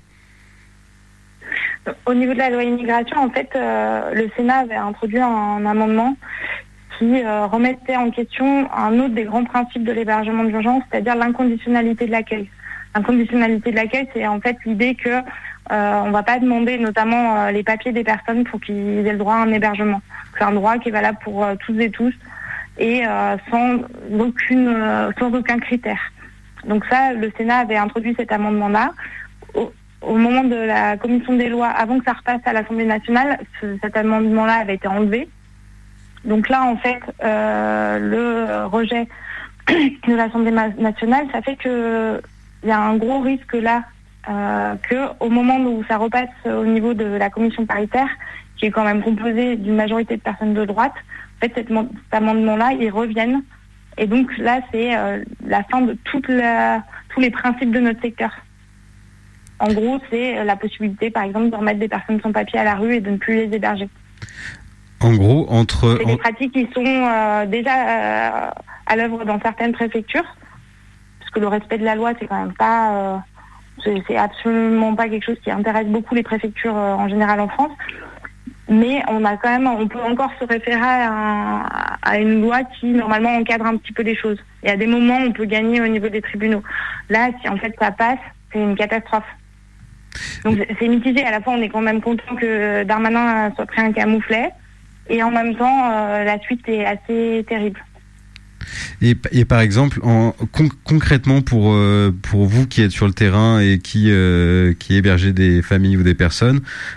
Au niveau de la loi immigration, en fait, le Sénat avait introduit un amendement qui remettait en question un autre des grands principes de l'hébergement d'urgence, c'est-à-dire l'inconditionnalité de l'accueil. L'inconditionnalité de l'accueil, c'est en fait l'idée que on va pas demander notamment les papiers des personnes pour qu'ils aient le droit à un hébergement. C'est un droit qui est valable pour toutes et tous et sans aucun critère. Donc ça, le Sénat avait introduit cet amendement-là. Au moment de la commission des lois, avant que ça repasse à l'Assemblée nationale, cet amendement-là avait été enlevé. Donc là, en fait, le rejet de l'Assemblée nationale, ça fait que il y a un gros risque là, que au moment où ça repasse au niveau de la commission paritaire, qui est quand même composée d'une majorité de personnes de droite, en fait, cet amendement-là, ils reviennent. Et donc là, c'est la fin de tous les principes de notre secteur. En gros, c'est la possibilité, par exemple, de remettre des personnes sans papier à la rue et de ne plus les héberger. En gros, c'est des pratiques qui sont déjà à l'œuvre dans certaines préfectures, parce que le respect de la loi, c'est quand même pas, c'est absolument pas quelque chose qui intéresse beaucoup les préfectures en général en France. Mais on peut encore se référer à une loi qui normalement encadre un petit peu les choses. Il y a des moments où on peut gagner au niveau des tribunaux. Là, si en fait ça passe, c'est une catastrophe. Donc c'est mitigé. À la fois, on est quand même content que Darmanin soit pris un camouflet, et en même temps, la suite est assez terrible. Et par exemple, concrètement pour vous qui êtes sur le terrain et qui hébergez des familles ou des personnes,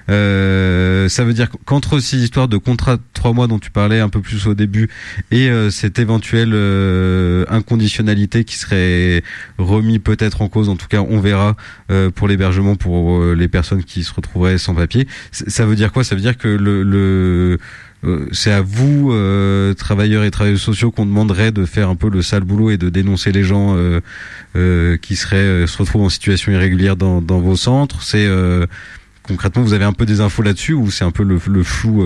ça veut dire qu'entre ces histoires de contrat de 3 mois dont tu parlais un peu plus au début et cette éventuelle inconditionnalité qui serait remis peut-être en cause, en tout cas on verra, pour l'hébergement pour les personnes qui se retrouveraient sans papier, ça veut dire quoi? Ça veut dire que c'est à vous, travailleurs et travailleuses sociaux, qu'on demanderait de faire un peu le sale boulot et de dénoncer les gens qui se retrouvent en situation irrégulière dans vos centres. concrètement, vous avez un peu des infos là-dessus ou c'est un peu le flou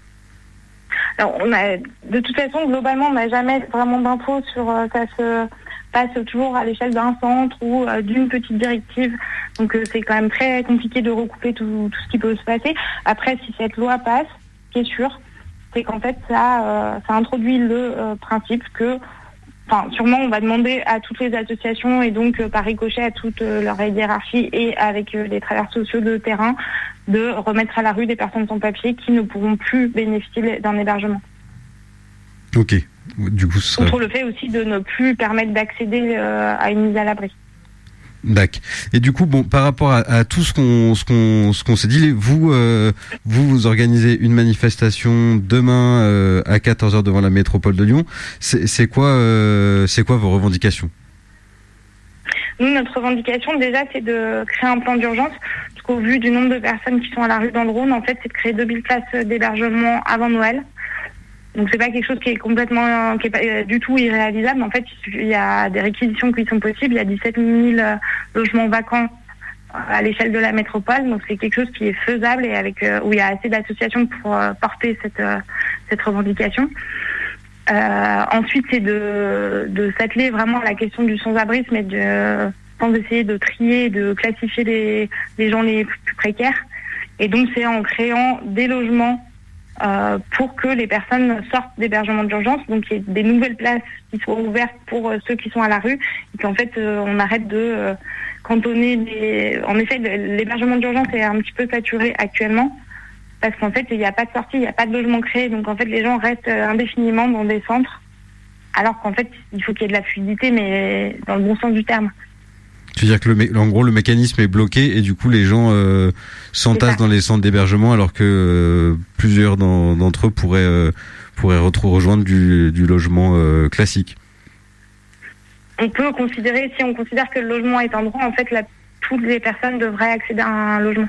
Alors, de toute façon, globalement, on n'a jamais vraiment d'infos sur ça se passe toujours à l'échelle d'un centre ou d'une petite directive. Donc, c'est quand même très compliqué de recouper tout ce qui peut se passer. Après, si cette loi passe, ce qui est sûr, c'est qu'en fait, ça introduit le principe que, sûrement, on va demander à toutes les associations et donc par ricochet à toute leur hiérarchie et avec les travailleurs sociaux de terrain de remettre à la rue des personnes sans papier qui ne pourront plus bénéficier d'un hébergement. Ok. Du coup, ce serait... Contre le fait aussi de ne plus permettre d'accéder à une mise à l'abri. D'accord. Et du coup, par rapport à tout ce qu'on s'est dit, vous organisez une manifestation demain à 14h devant la métropole de Lyon. C'est quoi vos revendications? Nous, notre revendication, déjà, c'est de créer un plan d'urgence. Parce qu'au vu du nombre de personnes qui sont à la rue dans le Rhône, en fait, c'est de créer 2000 places d'hébergement avant Noël. Donc, c'est pas quelque chose qui est pas du tout irréalisable. En fait, il y a des réquisitions qui sont possibles. Il y a 17 000 logements vacants à l'échelle de la métropole. Donc, c'est quelque chose qui est faisable et où il y a assez d'associations pour porter cette revendication. Ensuite, c'est de s'atteler vraiment à la question du sans-abrisme et sans essayer de trier, de classifier les gens les plus précaires. Et donc, c'est en créant des logements pour que les personnes sortent d'hébergement d'urgence, donc il y ait des nouvelles places qui soient ouvertes pour ceux qui sont à la rue, et qu'en fait on arrête de cantonner En effet, l'hébergement d'urgence est un petit peu saturé actuellement, parce qu'en fait il n'y a pas de sortie, il n'y a pas de logement créé, donc en fait les gens restent indéfiniment dans des centres, alors qu'en fait il faut qu'il y ait de la fluidité, mais dans le bon sens du terme. Tu veux dire que en gros le mécanisme est bloqué et du coup les gens s'entassent dans les centres d'hébergement alors que plusieurs d'entre eux pourraient rejoindre du logement classique. On peut considérer, si on considère que le logement est un droit, en fait toutes les personnes devraient accéder à un logement.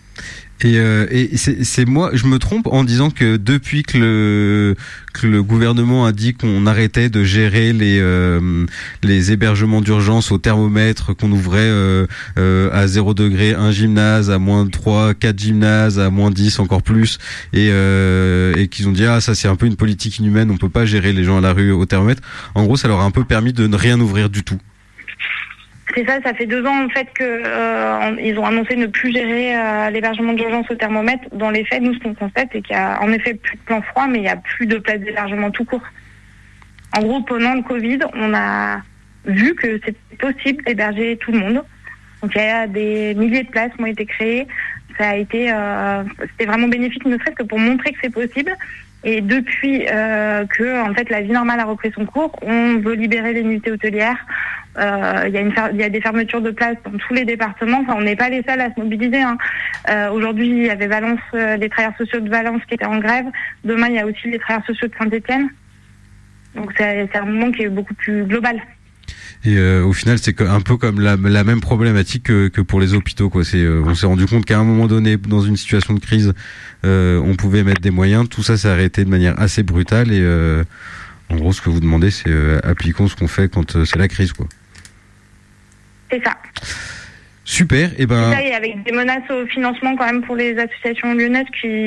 Et c'est moi, je me trompe en disant que depuis que le gouvernement a dit qu'on arrêtait de gérer les hébergements d'urgence au thermomètre, qu'on ouvrait à 0 degré un gymnase, à moins 3, 4 gymnases, à moins 10 encore plus, et qu'ils ont dit ça c'est un peu une politique inhumaine, on peut pas gérer les gens à la rue au thermomètre. En gros, ça leur a un peu permis de ne rien ouvrir du tout. C'est ça, ça fait 2 ans en fait que ils ont annoncé ne plus gérer l'hébergement d'urgence au thermomètre. Dans les faits, nous ce qu'on constate, c'est qu'il y a en effet plus de plan froid, mais il n'y a plus de places d'hébergement tout court. En gros, pendant le Covid, on a vu que c'était possible d'héberger tout le monde. Donc il y a des milliers de places qui ont été créées. Ça a été, c'était vraiment bénéfique, ne serait-ce que pour montrer que c'est possible. Et depuis que en fait la vie normale a repris son cours, on veut libérer les nuitées hôtelières. Il y a des fermetures de places dans tous les départements. Enfin, on n'est pas les seuls à se mobiliser. Aujourd'hui, il y avait Valence, les travailleurs sociaux de Valence qui étaient en grève. Demain, il y a aussi les travailleurs sociaux de Saint-Étienne. Donc c'est un mouvement qui est beaucoup plus global. Et au final, c'est un peu comme la même problématique que pour les hôpitaux, quoi. On s'est rendu compte qu'à un moment donné, dans une situation de crise, on pouvait mettre des moyens. Tout ça s'est arrêté de manière assez brutale. Et en gros, ce que vous demandez, c'est appliquons ce qu'on fait quand c'est la crise, quoi. C'est ça. Super. Et C'est ça, et avec des menaces au financement quand même pour les associations lyonnaises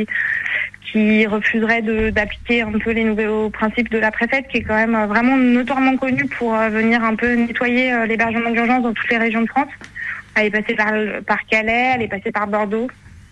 qui refuseraient d'appliquer un peu les nouveaux principes de la préfète, qui est quand même vraiment notoirement connue pour venir un peu nettoyer l'hébergement d'urgence dans toutes les régions de France. Elle est passée par Calais, elle est passée par Bordeaux.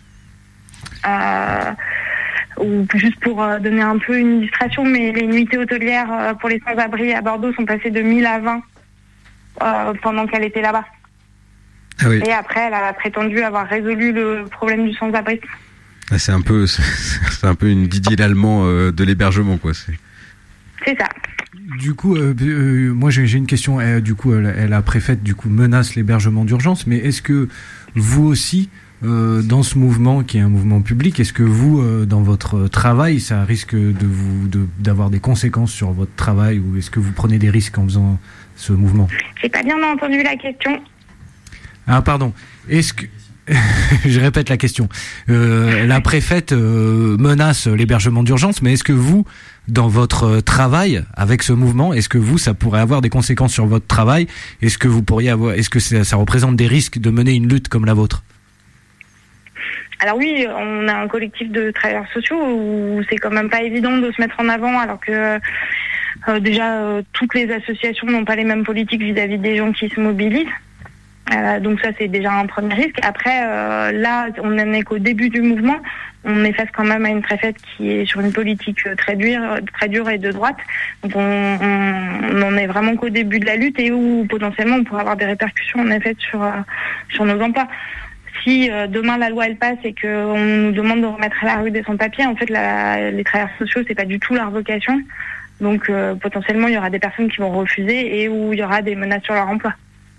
Ou juste pour donner un peu une illustration, mais les nuitées hôtelières pour les sans-abri à Bordeaux sont passées de 1000 à 20 pendant qu'elle était là-bas. Ah oui. Et après, elle a prétendu avoir résolu le problème du sans-abri. C'est un peu une Didier Lallemand de l'hébergement, quoi. C'est ça. Du coup, moi j'ai une question. Du coup, la préfète menace l'hébergement d'urgence, mais est-ce que vous aussi, dans ce mouvement qui est un mouvement public, est-ce que vous, dans votre travail, ça risque d'avoir des conséquences sur votre travail, ou est-ce que vous prenez des risques en faisant ce mouvement? J'ai pas bien entendu la question. Ah pardon. Est-ce que je répète la question. La préfète menace l'hébergement d'urgence, mais est-ce que vous, dans votre travail avec ce mouvement, est-ce que ça pourrait avoir des conséquences sur votre travail? Est-ce que ça représente des risques de mener une lutte comme la vôtre? Alors oui, on a un collectif de travailleurs sociaux où c'est quand même pas évident de se mettre en avant, alors que déjà toutes les associations n'ont pas les mêmes politiques vis-à-vis des gens qui se mobilisent. Donc ça, c'est déjà un premier risque. Après, là, on n'en est qu'au début du mouvement. On est face quand même à une préfète qui est sur une politique très dure et de droite. Donc on n'en est vraiment qu'au début de la lutte et où potentiellement on pourrait avoir des répercussions en effet sur nos emplois. Si demain la loi elle passe et qu'on nous demande de remettre à la rue des sans-papiers, en fait les travailleurs sociaux, c'est pas du tout leur vocation. Donc potentiellement il y aura des personnes qui vont refuser et où il y aura des menaces sur leur emploi.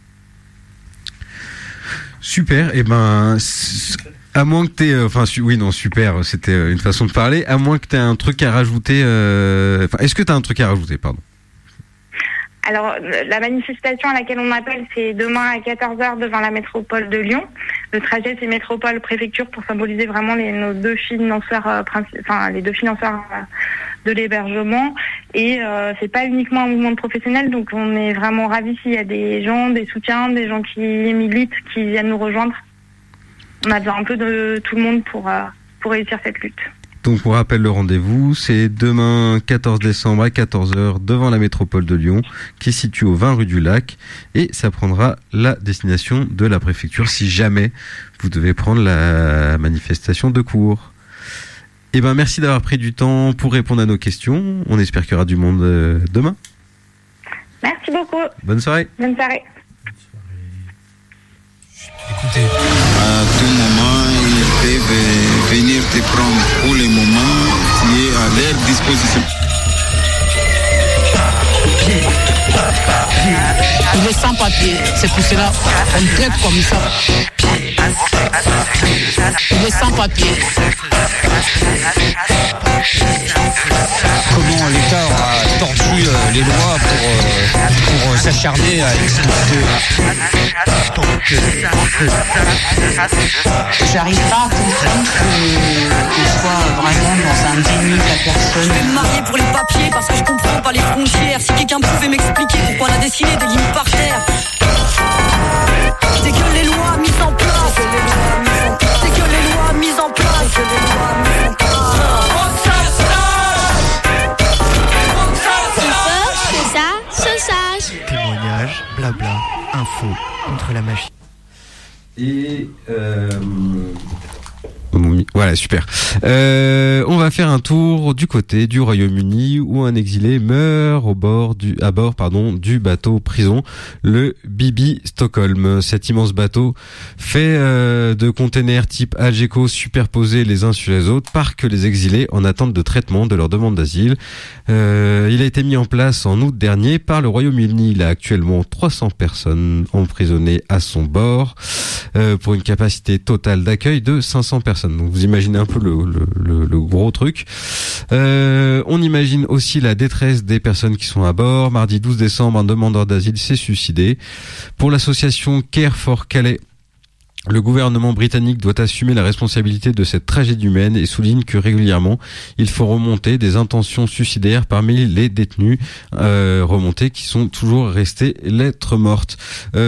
Super, et à moins que t'aies, oui non super, c'était une façon de parler, à moins que t'aies un truc à rajouter, est-ce que t'as un truc à rajouter, pardon? Alors, la manifestation à laquelle on appelle, c'est demain à 14h devant la métropole de Lyon. Le trajet, c'est métropole-préfecture pour symboliser vraiment nos deux financeurs, les deux financeurs de l'hébergement. Et c'est pas uniquement un mouvement de professionnels, donc on est vraiment ravis s'il y a des gens, des soutiens, des gens qui militent, qui viennent nous rejoindre. On a besoin un peu de tout le monde pour réussir cette lutte. Donc on rappelle le rendez-vous, c'est demain 14 décembre à 14h devant la métropole de Lyon, qui est située au 20 rue du Lac, et ça prendra la destination de la préfecture si jamais vous devez prendre la manifestation de cours. Eh ben merci d'avoir pris du temps pour répondre à nos questions, on espère qu'il y aura du monde demain. Merci beaucoup. Bonne soirée. Bonne soirée. Écoutez, à tout moment, ils peuvent venir te prendre. Pour le moment, tu es à leur disposition. Il est sans papier, c'est pour cela qu'on traite comme ça. Il est sans papier. Comment l'État a tordu les lois pour s'acharner à expulser. J'arrive pas à comprendre que soit vraiment dans un déni de la personne. Je vais me marier pour les papiers parce que je comprends pas les frontières. Si quelqu'un pouvait m'expliquer pourquoi on a dessiné des lignes par terre. C'est que les lois mises en place. C'est que les lois mises en place. C'est sage. Témoignage, blabla, info contre la machine. Et voilà, super. On va faire un tour du côté du Royaume-Uni où un exilé meurt à bord du bateau prison, le BB Stockholm. Cet immense bateau fait de containers type Algeco superposés les uns sur les autres parque les exilés en attente de traitement de leur demande d'asile. Il a été mis en place en août dernier par le Royaume-Uni. Il a actuellement 300 personnes emprisonnées à son bord pour une capacité totale d'accueil de 500 personnes. Donc vous imaginez un peu le gros truc. On imagine aussi la détresse des personnes qui sont à bord. Mardi 12 décembre, un demandeur d'asile s'est suicidé. Pour l'association Care for Calais, le gouvernement britannique doit assumer la responsabilité de cette tragédie humaine et souligne que régulièrement, il faut remonter des intentions suicidaires parmi les détenus, remontées qui sont toujours restées lettres mortes.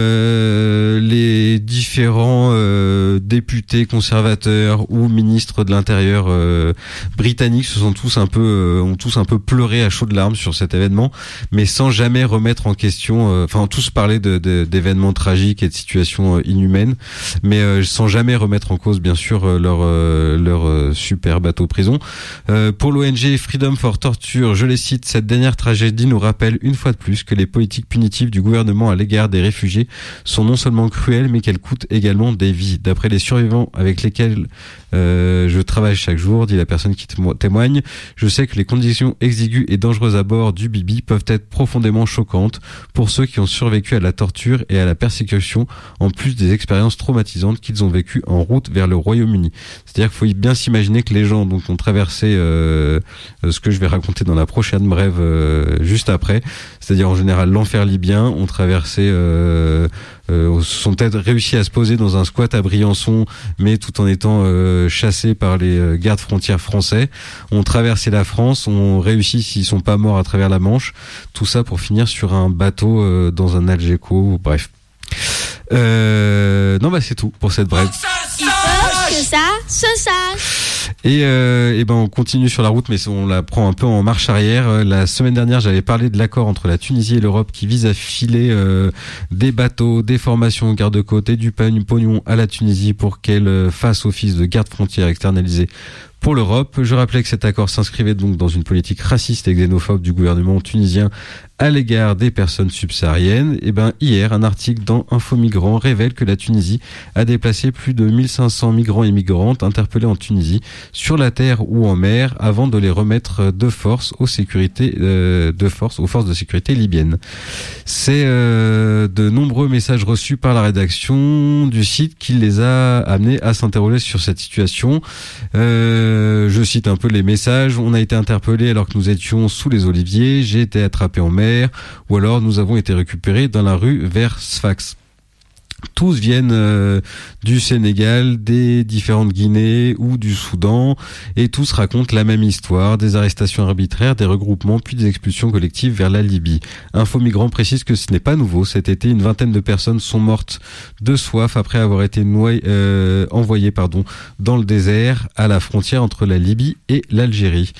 Les différents députés conservateurs ou ministres de l'Intérieur britanniques ont tous un peu pleuré à chaudes larmes sur cet événement, mais sans jamais remettre en question, tous parler d'événements tragiques et de situations inhumaines, mais sans jamais remettre en cause bien sûr leur super bateau prison. Pour l'ONG Freedom for Torture, je les cite, cette dernière tragédie nous rappelle une fois de plus que les politiques punitives du gouvernement à l'égard des réfugiés sont non seulement cruelles mais qu'elles coûtent également des vies. D'après les survivants avec lesquels je travaille chaque jour, dit la personne qui témoigne, je sais que les conditions exiguës et dangereuses à bord du Bibi peuvent être profondément choquantes pour ceux qui ont survécu à la torture et à la persécution, en plus des expériences traumatisantes qu'ils ont vécues en route vers le Royaume-Uni. C'est-à-dire qu'il faut bien s'imaginer que les gens donc ont traversé ce que je vais raconter dans la prochaine brève juste après, c'est-à-dire en général l'enfer libyen, ont traversé sont peut-être réussi à se poser dans un squat à Briançon, mais tout en étant chassés par les gardes frontières français, ont traversé la France, ont réussi, s'ils sont pas morts à travers la Manche, tout ça pour finir sur un bateau dans un Algeco, bref. Non, c'est tout pour cette brève. Il faut que ça Et ben on continue sur la route, mais on la prend un peu en marche arrière. La semaine dernière, j'avais parlé de l'accord entre la Tunisie et l'Europe qui vise à filer des bateaux, des formations garde-côtes et du pognon à la Tunisie pour qu'elle fasse office de garde-frontière externalisée pour l'Europe. Je rappelais que cet accord s'inscrivait donc dans une politique raciste et xénophobe du gouvernement tunisien à l'égard des personnes subsahariennes. Et ben hier, un article dans Info Migrants révèle que la Tunisie a déplacé plus de 1500 migrants et migrantes interpellés en Tunisie, sur la terre ou en mer, avant de les remettre de force aux forces de sécurité libyennes. C'est de nombreux messages reçus par la rédaction du site qui les a amenés à s'interroger sur cette situation. Je cite un peu les messages. On a été interpellés alors que nous étions sous les oliviers. J'ai été attrapé en mer. Ou alors nous avons été récupérés dans la rue vers Sfax. Tous viennent du Sénégal, des différentes Guinées ou du Soudan, et tous racontent la même histoire, des arrestations arbitraires, des regroupements, puis des expulsions collectives vers la Libye. Info Migrants précise que ce n'est pas nouveau. Cet été, une vingtaine de personnes sont mortes de soif après avoir été envoyées dans le désert, à la frontière entre la Libye et l'Algérie.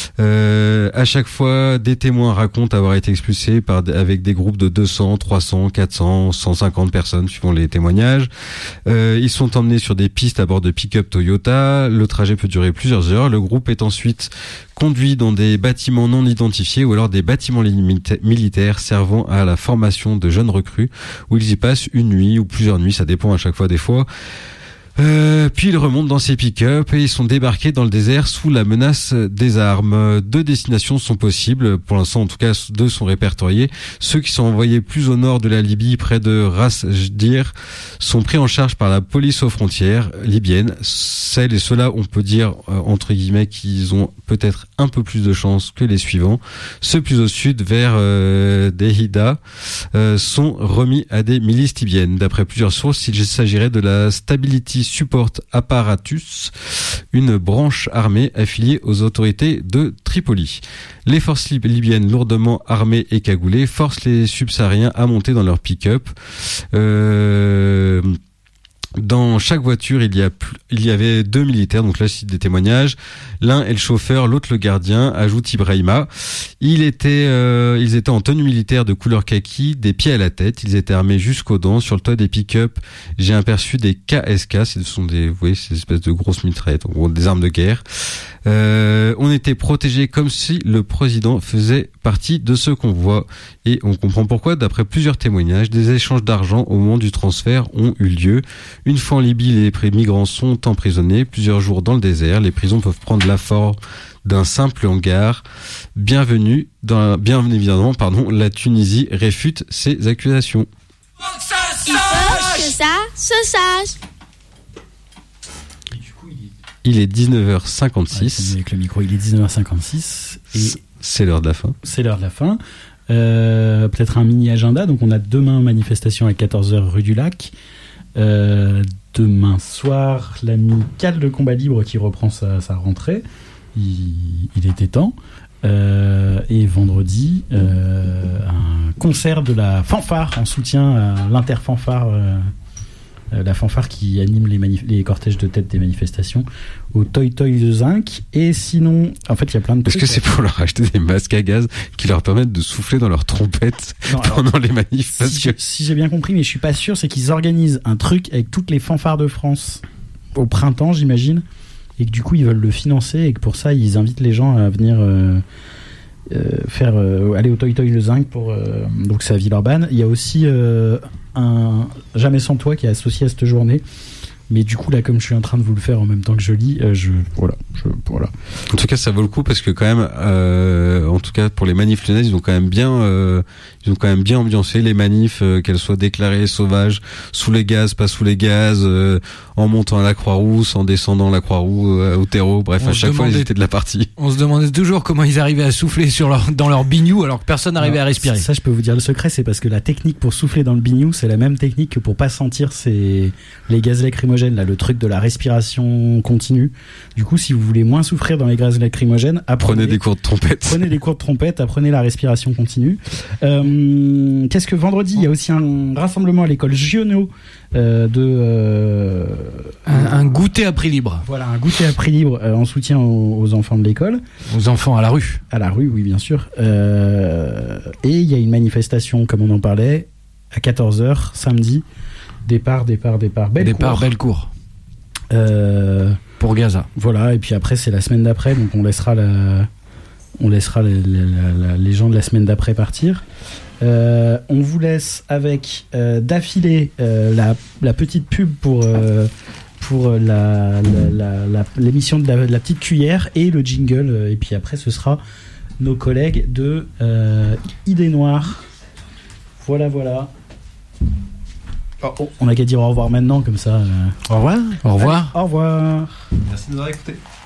À chaque fois, des témoins racontent avoir été expulsés avec des groupes de 200, 300, 400, 150 personnes, suivant les témoignages. Ils sont emmenés sur des pistes à bord de pick-up Toyota. Le trajet peut durer plusieurs heures. Le groupe est ensuite conduit dans des bâtiments non identifiés ou alors des bâtiments militaires servant à la formation de jeunes recrues, où ils y passent une nuit ou plusieurs nuits, ça dépend à chaque fois des fois. Puis ils remontent dans ces pick-up et ils sont débarqués dans le désert sous la menace des armes. 2 destinations sont possibles. Pour l'instant, en tout cas, 2 sont répertoriés. Ceux qui sont envoyés plus au nord de la Libye, près de Ras Jdir, sont pris en charge par la police aux frontières libyennes. Celles et ceux-là, on peut dire, entre guillemets, qu'ils ont peut-être un peu plus de chance que les suivants. Ceux plus au sud, vers Dehida, sont remis à des milices libyennes. D'après plusieurs sources, il s'agirait de la Stability Support Apparatus, une branche armée affiliée aux autorités de Tripoli. Les forces libyennes lourdement armées et cagoulées forcent les subsahariens à monter dans leur pick-up. Dans chaque voiture, il y avait 2 militaires, donc là je cite des témoignages. L'un est le chauffeur, l'autre le gardien, ajoute Ibrahima. Ils étaient en tenue militaire de couleur kaki, des pieds à la tête. Ils étaient armés jusqu'aux dents. Sur le toit des pick-up, j'ai aperçu des KSK, ce sont des espèces de grosses mitraillettes, en gros, des armes de guerre. On était protégés comme si le président faisait partie de ce convoi. Et on comprend pourquoi. D'après plusieurs témoignages, des échanges d'argent au moment du transfert ont eu lieu. Une fois en Libye, les migrants sont emprisonnés plusieurs jours dans le désert. Les prisons peuvent prendre la forme d'un simple hangar. Bien évidemment, la Tunisie réfute ces accusations. Il faut que ça se sache. Il est 19h56. Avec le micro, il est 19h56. Et c'est l'heure de la fin. C'est l'heure de la fin. Peut-être un mini-agenda. Donc on a demain manifestation à 14h rue du Lac. Demain soir, l'amicale de combat libre qui reprend sa rentrée. Il était temps. Et vendredi, un concert de la fanfare en soutien à l'interfanfare, la fanfare qui anime les cortèges de tête des manifestations au Toy Toy de Zinc. Et sinon, en fait, il y a plein de trucs. Est-ce que c'est pour leur acheter des masques à gaz qui leur permettent de souffler dans leurs trompettes pendant les manifs? Si j'ai bien compris, mais je suis pas sûr, c'est qu'ils organisent un truc avec toutes les fanfares de France au printemps, j'imagine, et que du coup ils veulent le financer et que pour ça ils invitent les gens à venir aller au Toy Toy de Zinc pour donc c'est à Villeurbanne. Il y a aussi un Jamais sans toi qui est associé à cette journée. Mais du coup, là, comme je suis en train de vous le faire en même temps que je lis, voilà. En tout cas, ça vaut le coup parce que quand même, en tout cas pour les manifs lyonnaises, ils ont quand même bien ambiancé les manifs, qu'elles soient déclarées sauvages, sous les gaz, pas sous les gaz, en montant à la Croix-Rousse, en descendant à la Croix-Rousse, au terreau. Bref, à chaque fois, ils étaient de la partie. On se demandait toujours comment ils arrivaient à souffler dans leur bignou alors que personne n'arrivait à respirer. Ça, je peux vous dire le secret, c'est parce que la technique pour souffler dans le bignou, c'est la même technique que pour pas sentir les gaz lacrymogènes lacrymogènes, là, le truc de la respiration continue. Du coup, si vous voulez moins souffrir dans les gaz lacrymogènes, prenez des cours de trompette. Prenez des cours de trompette, apprenez la respiration continue. Qu'est-ce que vendredi, il y a aussi un rassemblement à l'école Giono un goûter à prix libre. Voilà, un goûter à prix libre en soutien aux enfants de l'école. Aux enfants à la rue. À la rue, oui, bien sûr. Et il y a une manifestation, comme on en parlait, à 14h, samedi. Départ, Bellecour. Pour Gaza. Voilà, et puis après, c'est la semaine d'après, donc on laissera les gens de la semaine d'après partir. On vous laisse avec d'affilée la petite pub pour l'émission de la petite cuillère et le jingle, et puis après ce sera nos collègues de Idées Noires. Voilà. On a qu'à dire au revoir maintenant, comme ça. Au revoir. Au revoir. Allez, au revoir. Merci de nous avoir écoutés.